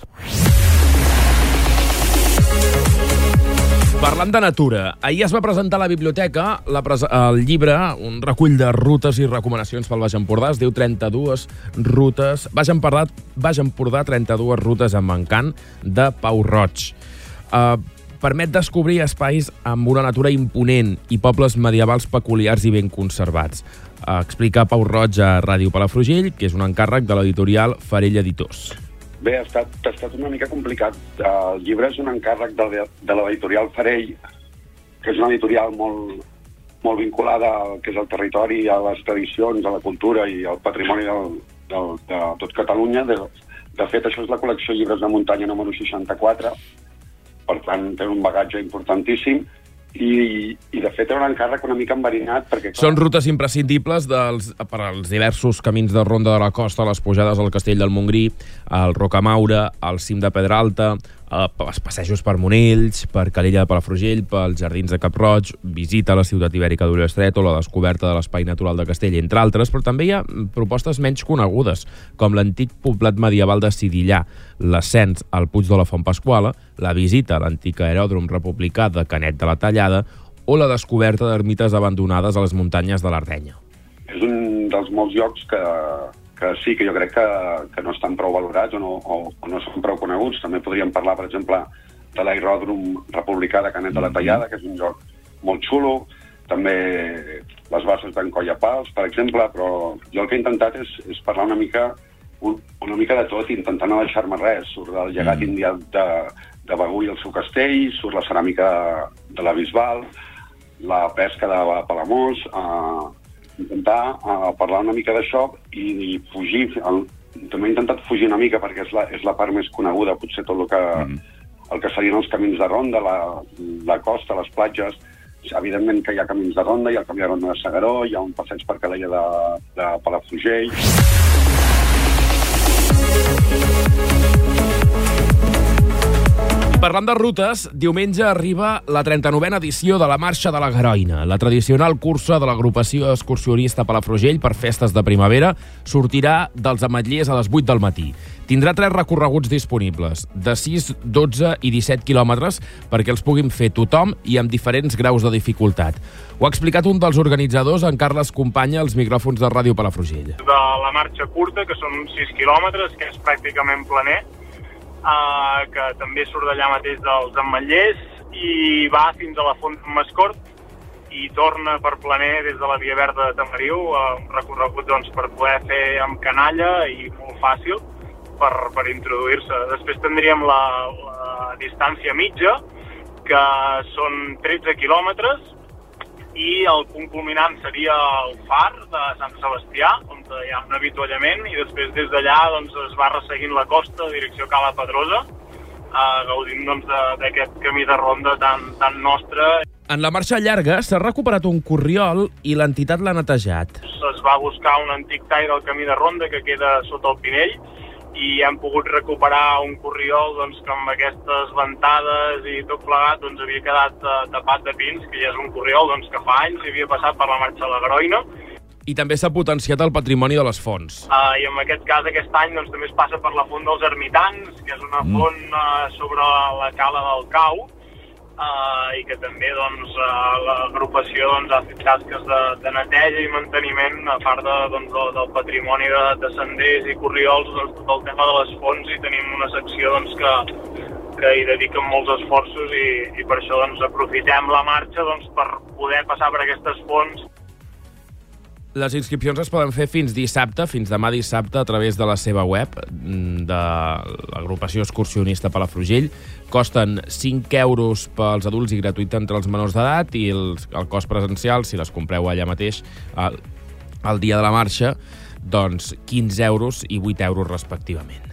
Parlant de natura, ahir es va presentar a la biblioteca el llibre, un recull de rutes i recomanacions pel Baix Empordà. Es diu 32 rutes, Baix Empordà 32 rutes amb encant, de Pau Roig. Permet descobrir espais amb una natura imponent i pobles medievals peculiars i ben conservats. Explica Pau Roig a Ràdio Palafrugell, que és un encàrrec de l'editorial Farell Editors. Bé, ha estat una mica complicat. El llibre és un encàrrec de l'editorial Farell, que és una editorial molt vinculada al que és el territori, a les tradicions, a la cultura i al patrimoni de tot Catalunya. De fet, això és la col·lecció Llibres de Muntanya número 64, per tant, té un bagatge importantíssim. I de fet era un encàrrec una mica enverinat perquè... Són rutes imprescindibles per als diversos camins de ronda de la costa, les pujades al Castell del Montgrí, al Rocamaura, al cim de Pedralta, els passejos per Monells, per Calella de Palafrugell, pels jardins de Cap-roig, visita a la ciutat ibèrica d'Ullastret o la descoberta de l'espai natural de Castell, entre altres, però també hi ha propostes menys conegudes, com l'antic poblat medieval de Sidillà, l'ascens al Puig de la Font Pasquala, la visita a l'antic aeròdrom republicà de Canet de la Tallada o la descoberta d'ermites abandonades a les muntanyes de l'Ardenya. És un dels molts llocs que sí, que jo crec que no estan prou valorats o no són prou coneguts. També podríem parlar, per exemple, de l'aeròdrom republicà de Canet de la Tallada, que és un lloc molt xulo. També les basses d'en Collapals, per exemple, però jo el que he intentat és parlar una mica de tot, intentant no deixar-me res. Surt el llegat indià de Begur i el seu castell, surt la ceràmica de la Bisbal, la pesca de Palamós, intentar parlar una mica d'això i fugir. També he intentat fugir una mica perquè és la part més coneguda, potser tot el que serien els camins de ronda, la costa, les platges. Evidentment que hi ha camins de ronda, hi ha el camí de ronda de Segaró, hi ha un passeig per Calella de Palafrugell. parlant de rutes, diumenge arriba la 39a edició de la Marxa de la Garoina. La tradicional cursa de l'agrupació excursionista Palafrugell per festes de primavera sortirà dels Ametllers a les 8 del matí. Tindrà 3 recorreguts disponibles, de 6, 12 i 17 quilòmetres, perquè els puguin fer tothom i amb diferents graus de dificultat. Ho ha explicat un dels organitzadors, en Carles Companya, als micròfons de Ràdio Palafrugell. De la marxa curta, que són uns 6 quilòmetres, que és pràcticament planer, que també surt d'allà mateix dels Ametllers i va fins a la Font d'en Mascort i torna per planer des de la Via Verda de Tamariu, un recorregut per poder fer amb canalla i molt fàcil per introduir-se. Després tindríem la distància mitja, que són 13 quilòmetres, i el punt culminant seria el far de Sant Sebastià, on hi ha un avituallament, i després des d'allà es va resseguint la costa en direcció a Cala Pedrosa, gaudint d'aquest camí de ronda tan nostre. En la marxa llarga s'ha recuperat un corriol i l'entitat l'ha netejat. Es va buscar un antic tall del camí de ronda que queda sota el Pinell, i hem pogut recuperar un corriol que amb aquestes ventades i tot plegat havia quedat tapat de pins, que ja és un corriol que fa anys havia passat per la Marxa de la Garoina. I també s'ha potenciat el patrimoni de les fonts. I en aquest cas, aquest any també es passa per la Font dels Ermitans, que és una font sobre la cala del Cau, i que també l'agrupació ha fet tasques de neteja i manteniment, a part del patrimoni de senders i corriols, tot el tema de les fonts, i tenim una secció que hi dediquen molts esforços, i per això aprofitem la marxa per poder passar per aquestes fonts. Les inscripcions es poden fer fins demà dissabte, a través de la seva web, de l'agrupació excursionista Palafrugell. Costen 5 euros pels adults i gratuït entre els menors d'edat, i el cost presencial, si les compreu allà mateix, el dia de la marxa, 15 euros i 8 euros respectivament.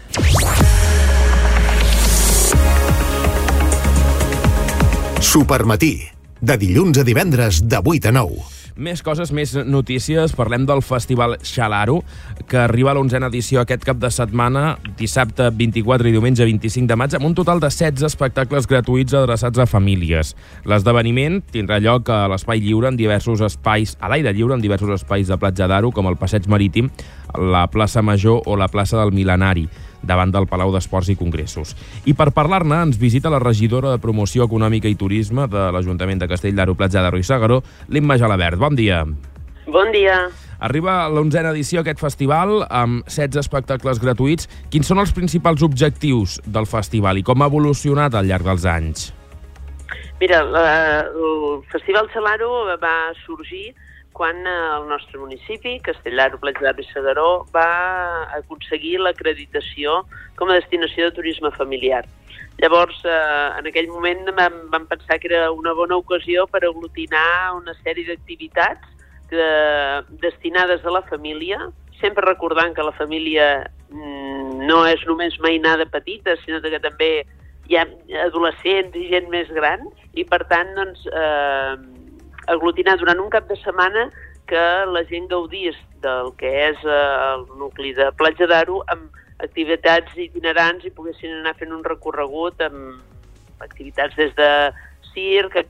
Supermatí, de dilluns a divendres de 8 a 9. Més coses, més notícies. Parlem del Festival Xalaro, que arriba a l'11a edició aquest cap de setmana, dissabte 24 i diumenge 25 de maig, amb un total de 16 espectacles gratuïts adreçats a famílies. L'esdeveniment tindrà lloc a l'espai lliure, a l'aire lliure, en diversos espais de Platja d'Aro, com el Passeig Marítim, la plaça Major o la plaça del Mil·lenari, davant del Palau d'Esports i Congressos. I per parlar-ne ens visita la regidora de Promoció Econòmica i Turisme de l'Ajuntament de Castell d'Aro, Platja d'Aro i S'Agaró, l'Imma Gelabert. Bon dia. Bon dia. Arriba a l'11a edició aquest festival amb 16 espectacles gratuïts. Quins són els principals objectius del festival i com ha evolucionat al llarg dels anys? Mira, el Festival Xalaro va sorgir quan el nostre municipi, Castell d'Aro, Platja d'Aro i S'Agaró, va aconseguir l'acreditació com a destinació de turisme familiar. Llavors, en aquell moment vam pensar que era una bona ocasió per aglutinar una sèrie d'activitats destinades a la família, sempre recordant que la família no és només mainada petita, sinó que també hi ha adolescents i gent més gran, i per tant, aglutinar durant un cap de setmana que la gent gaudís del que és el nucli de Platja d'Aro amb activitats itinerants i poguessin anar fent un recorregut amb activitats des de circ,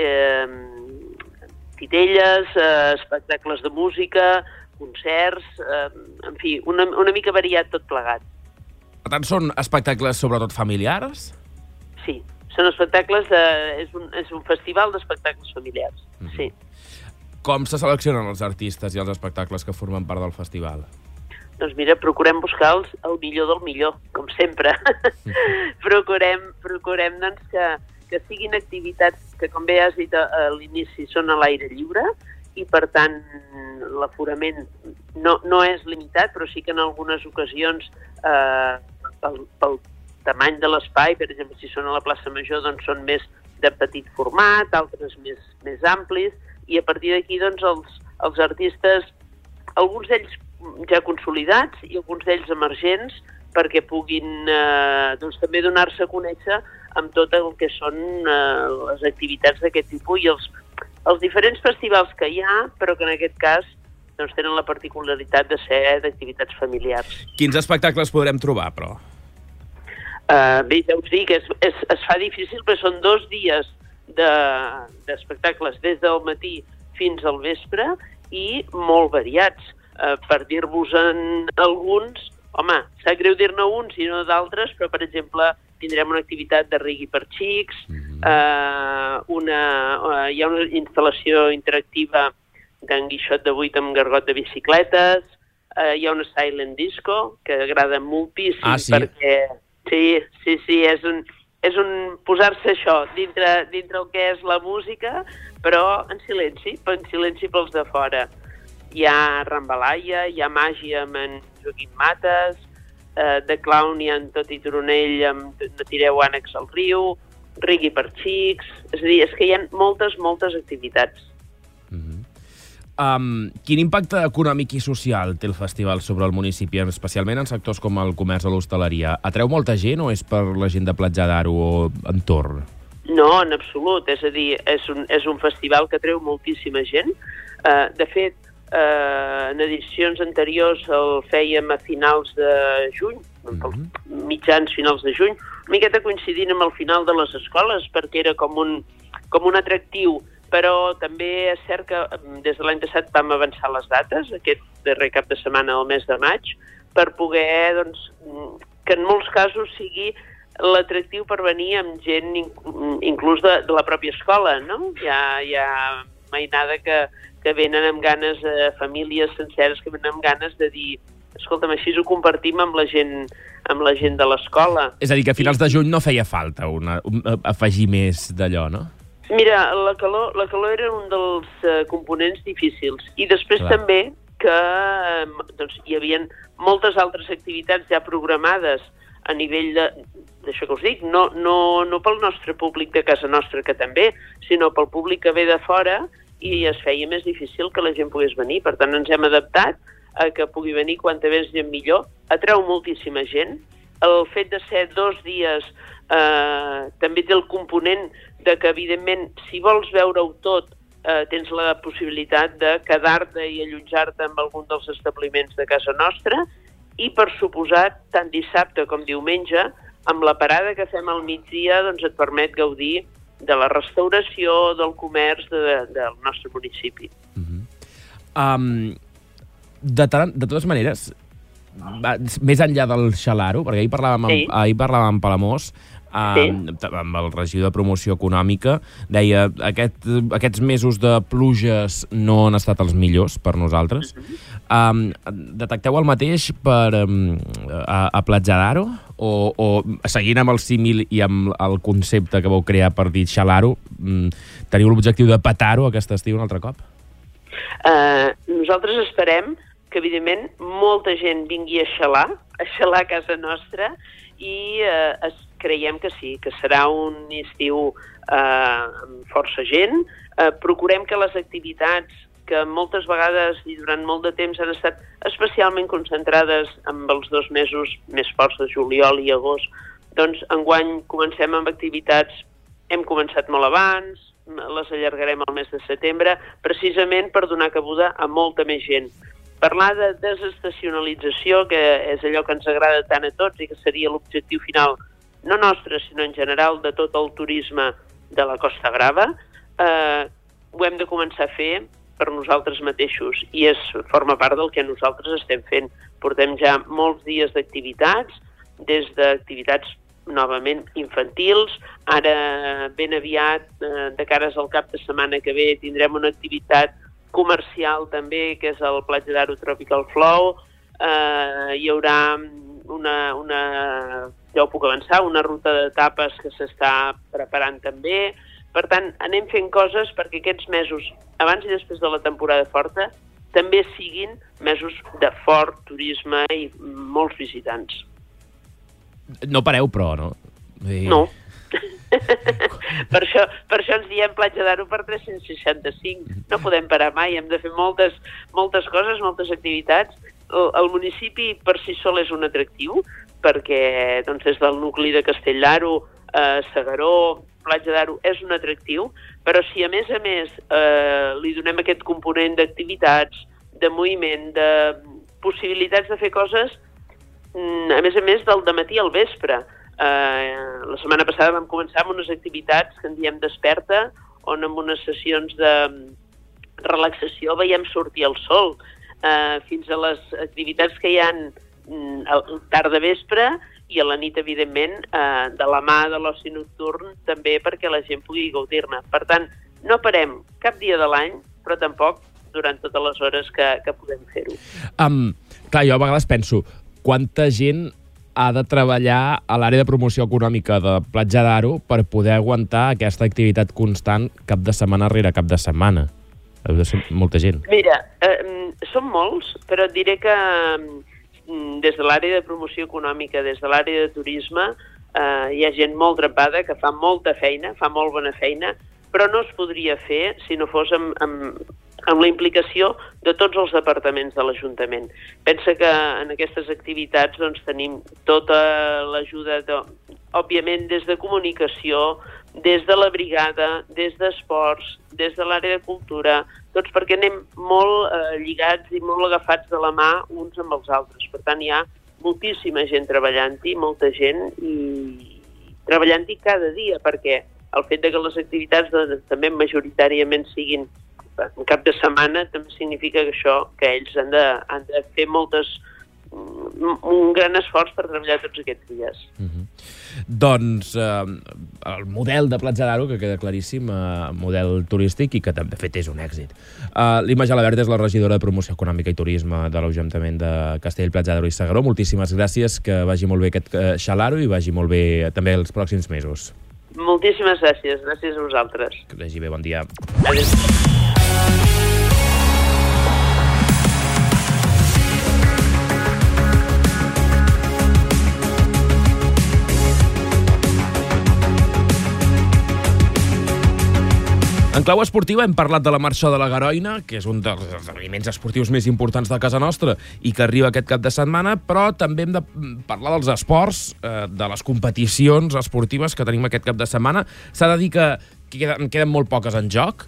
titelles, espectacles de música, concerts, en fi, una mica variat tot plegat. Per tant, són espectacles sobretot familiars? Sí. Són espectacles, és un festival d'espectacles familiars, sí. Com se seleccionen els artistes i els espectacles que formen part del festival? Doncs mira, procurem buscar el millor del millor, com sempre. Procurem que siguin activitats que, com bé has dit a l'inici, són a l'aire lliure, i per tant l'aforament no és limitat, però sí que en algunes ocasions pel tamany de l'espai, per exemple, si són a la plaça Major, doncs són més de petit format, altres més amplis, i a partir d'aquí doncs els artistes, alguns d'ells ja consolidats i alguns d'ells emergents, perquè puguin també donar-se a conèixer amb tot el que són les activitats d'aquest tipus i els diferents festivals que hi ha, però que en aquest cas tenen la particularitat de ser d'activitats familiars. Quins espectacles podrem trobar, però? Bé, ja us dic, es fa difícil, però són 2 dies d'espectacles des del matí fins al vespre i molt variats. Per dir-vos-en alguns, home, sap greu dir-ne uns i no d'altres, però, per exemple, tindrem una activitat de reggae per xics, hi ha una instal·lació interactiva d'en Guixot de 8 amb gargot de bicicletes, hi ha una silent disco, que agrada moltíssim, perquè sí, és un posar-se això dintre el que és la música, però en silenci pels de fora. Hi ha Rambalaia, hi ha màgia amb en Joaquim Mates, de clown hi ha en Toti Turonell amb No tireu ànecs al riu, reggae per xics, és a dir, és que hi ha moltes activitats. Quin impacte econòmic i social té el festival sobre el municipi, especialment en sectors com el comerç o l'hostaleria? Atreu molta gent o és per la gent de Platja d'Aro o entorn? No, en absolut. És a dir, és un festival que atreu moltíssima gent. De fet, en edicions anteriors el fèiem a finals de juny, mitjans finals de juny, una miqueta coincidint amb el final de les escoles, perquè era com un atractiu, però també és cert que des de l'any passat vam avançar les dates, aquest darrer cap de setmana del mes de maig, per poder, doncs, que en molts casos sigui l'atractiu per venir amb gent inclús de la pròpia escola, no? Hi ha mainada que venen amb ganes, famílies senceres que venen amb ganes de dir, escolta'm, així ho compartim amb la gent de l'escola. És a dir, que a finals de juny no feia falta afegir més d'allò, no? Mira, la calor era un dels components difícils. I després també que hi havia moltes altres activitats ja programades a nivell d'això que us dic, no pel nostre públic de casa nostra, que també, sinó pel públic que ve de fora, i es feia més difícil que la gent pogués venir. Per tant, ens hem adaptat a que pugui venir quanta més gent millor. Atreu moltíssima gent. El fet de ser 2 dies també té el component de que, evidentment, si vols veure-ho tot, tens la possibilitat de quedar-te i allotjar-te en algun dels establiments de casa nostra i, per suposat, tant dissabte com diumenge, amb la parada que fem al migdia, doncs et permet gaudir de la restauració, del comerç del nostre municipi. De totes maneres, més enllà del Xalaro, perquè ahir parlàvem amb Palamós, amb el regidor de promoció econòmica, deia aquests mesos de pluges no han estat els millors per nosaltres. Detecteu el mateix a Platja d'Aro? O seguint amb el símil i amb el concepte que vau crear per dir Xalaro, teniu l'objectiu de petar-ho aquest estiu un altre cop? Nosaltres esperem que, evidentment, molta gent vingui a xalar a casa nostra, i creiem que sí, que serà un estiu amb força gent. Procurem que les activitats que moltes vegades i durant molt de temps han estat especialment concentrades amb els 2 mesos més forts de juliol i agost, doncs enguany comencem amb activitats, hem començat molt abans, les allargarem al mes de setembre, precisament per donar cabuda a molta més gent. Parlar de desestacionalització, que és allò que ens agrada tant a tots i que seria l'objectiu final, no nostre, sinó en general de tot el turisme de la Costa Brava, ho hem de començar a fer per nosaltres mateixos i forma part del que nosaltres estem fent. Portem ja molts dies d'activitats, des d'activitats novament infantils, ara ben aviat, de cares al cap de setmana que ve, tindrem una activitat comercial també, que és el Platja d'Aro Tropical Flow. Hi haurà ja ho puc avançar, una ruta de tapes que s'està preparant també. Per tant, anem fent coses perquè aquests mesos, abans i després de la temporada forta, també siguin mesos de fort turisme i molts visitants. No pareu, però, no? No. Per això ens diem Platja d'Aro per 365. No podem parar mai, hem de fer moltes coses, moltes activitats. El municipi per si sol és un atractiu, perquè des del nucli de Castell d'Aro, Segaró, Platja d'Aro és un atractiu, però si a més li donem aquest component d'activitats, de moviment, de possibilitats de fer coses, a més del dematí al vespre. La setmana passada vam començar amb unes activitats que en diem Desperta, on amb unes sessions de relaxació veiem sortir el sol, fins a les activitats que hi ha tarda vespre i a la nit, evidentment, de la mà de l'oci nocturn, també perquè la gent pugui gaudir-ne. Per tant, no parem cap dia de l'any, però tampoc durant totes les hores que podem fer-ho. Clar, jo a vegades penso, quanta gent ha de treballar a l'àrea de promoció econòmica de Platja d'Aro per poder aguantar aquesta activitat constant cap de setmana rere cap de setmana? Heu de ser molta gent. Mira, són molts, però et diré que des de l'àrea de promoció econòmica, des de l'àrea de turisme, hi ha gent molt trepada que fa molta feina, fa molt bona feina, però no es podria fer si no fos amb la implicació de tots els departaments de l'Ajuntament. Pensa que en aquestes activitats doncs, tenim tota l'ajuda, òbviament, des de comunicació, des de la brigada, des d'esports, des de l'àrea de cultura, tots perquè anem molt lligats i molt agafats de la mà uns amb els altres. Per tant, hi ha moltíssima gent treballant-hi, molta gent, i treballant-hi cada dia, perquè el fet que les activitats també majoritàriament siguin en cap de setmana també significa que ells han de fer un gran esforç per treballar tots aquests dies. Doncs el model de Platja d'Aro, que queda claríssim, model turístic i que de fet és un èxit. L'Imma Gelabert és la regidora de Promoció Econòmica i Turisme de l'Ajuntament de Castell, Platja d'Aro i S'Agaró. Moltíssimes gràcies, que vagi molt bé aquest xalaro i vagi molt bé també els pròxims mesos. Moltíssimes gràcies a vosaltres. Que vagi bé, bon dia. Adéu. En clau esportiva hem parlat de la Marxa de la Garoina, que és un dels esdeveniments esportius més importants de casa nostra i que arriba aquest cap de setmana, però també hem de parlar dels esports, de les competicions esportives que tenim aquest cap de setmana. S'ha de dir que queden molt poques en joc,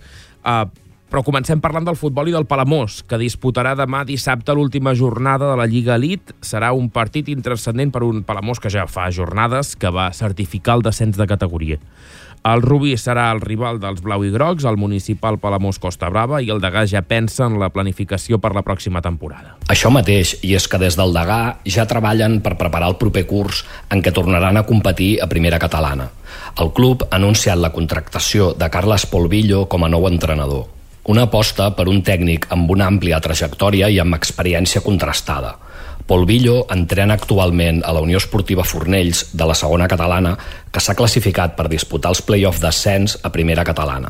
però comencem parlant del futbol i del Palamós, que disputarà demà dissabte l'última jornada de la Lliga Elite. Serà un partit intranscendent per un Palamós que ja fa jornades que va certificar el descens de categoria. El Rubí serà el rival dels blau i grocs, el municipal Palamós Costa Brava, i el Degà ja pensa en la planificació per la pròxima temporada. Això mateix, i és que des del Degà ja treballen per preparar el proper curs en què tornaran a competir a primera catalana. El club ha anunciat la contractació de Carles Polvillo com a nou entrenador. Una aposta per un tècnic amb una àmplia trajectòria i amb experiència contrastada. Polvillo entrena actualment a la Unió Esportiva Fornells de la segona catalana, que s'ha classificat per disputar els play-off d'ascens a primera catalana.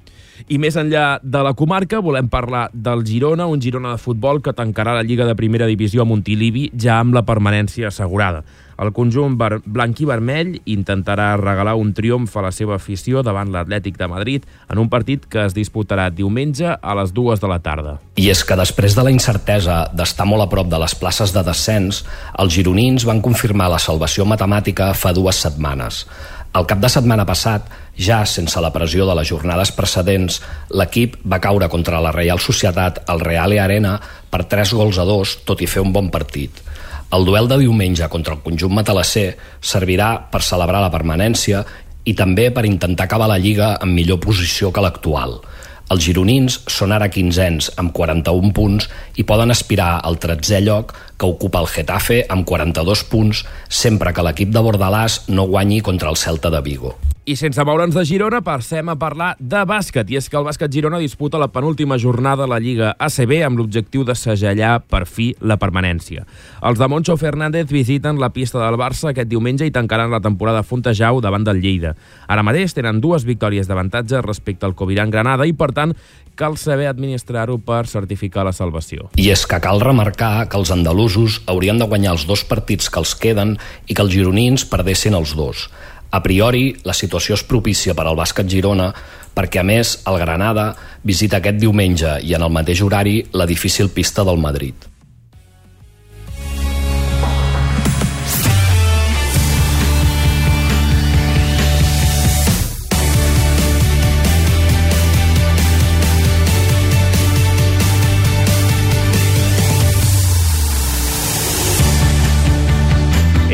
I més enllà de la comarca, volem parlar del Girona, un Girona de futbol que tancarà la Lliga de Primera Divisió a Montilivi ja amb la permanència assegurada. El conjunt blanc i vermell intentarà regalar un triomf a la seva afició davant l'Atlètic de Madrid en un partit que es disputarà diumenge a les 2 de la tarda. I és que després de la incertesa d'estar molt a prop de les places de descens, els gironins van confirmar la salvació matemàtica fa 2 setmanes. El cap de setmana passat, ja sense la pressió de les jornades precedents, l'equip va caure contra la Reial Societat al Reale Arena per 3-2, tot i fer un bon partit. El duel de diumenge contra el conjunt matalasser servirà per celebrar la permanència i també per intentar acabar la Lliga en millor posició que l'actual. Els gironins són ara 15ens amb 41 punts i poden aspirar al 13è lloc que ocupa el Getafe amb 42 punts sempre que l'equip de Bordalàs no guanyi contra el Celta de Vigo. I sense moure'ns de Girona, passem a parlar de bàsquet. I és que el bàsquet Girona disputa la penúltima jornada de la Lliga ACB amb l'objectiu de segellar per fi la permanència. Els de Moncho Fernández visiten la pista del Barça aquest diumenge i tancaran la temporada a Fontejau davant del Lleida. Ara mateix tenen 2 victòries d'avantatge respecte al Coviran Granada i, per tant, cal saber administrar-ho per certificar la salvació. I és que cal remarcar que els andalusos haurien de guanyar els 2 partits que els queden i que els gironins perdessin els 2. A priori, la situació és propícia per al bàsquet Girona perquè, a més, el Granada visita aquest diumenge i en el mateix horari la difícil pista del Madrid.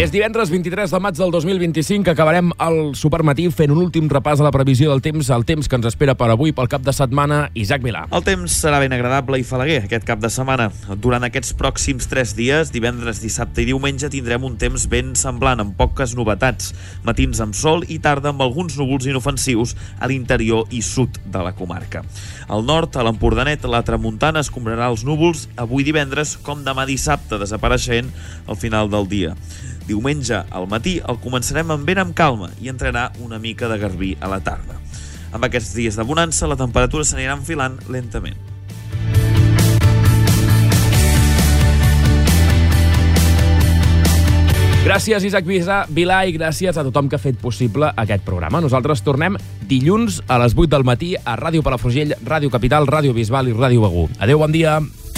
És divendres 23 de maig del 2025 que acabarem el Supermatí fent un últim repàs a la previsió del temps, el temps que ens espera per avui pel cap de setmana. Isaac Vilà. El temps serà ben agradable i falaguer aquest cap de setmana. Durant aquests pròxims 3 dies, divendres, dissabte i diumenge, tindrem un temps ben semblant, amb poques novetats. Matins amb sol i tarda amb alguns núvols inofensius a l'interior i sud de la comarca. Al nord, a l'Empordanet, la tramuntana escombrarà els núvols avui divendres com demà dissabte, desapareixent al final del dia. Diumenge al matí el començarem amb vent amb calma i entrarà una mica de garbí a la tarda. Amb aquests dies de bonança, la temperatura s'anirà enfilant lentament. Gràcies, Isaac Vilà, i gràcies a tothom que ha fet possible aquest programa. Nosaltres tornem dilluns a les 8 del matí a Ràdio Palafrugell, Ràdio Capital, Ràdio Bisbal i Ràdio Begur. Adéu, bon dia.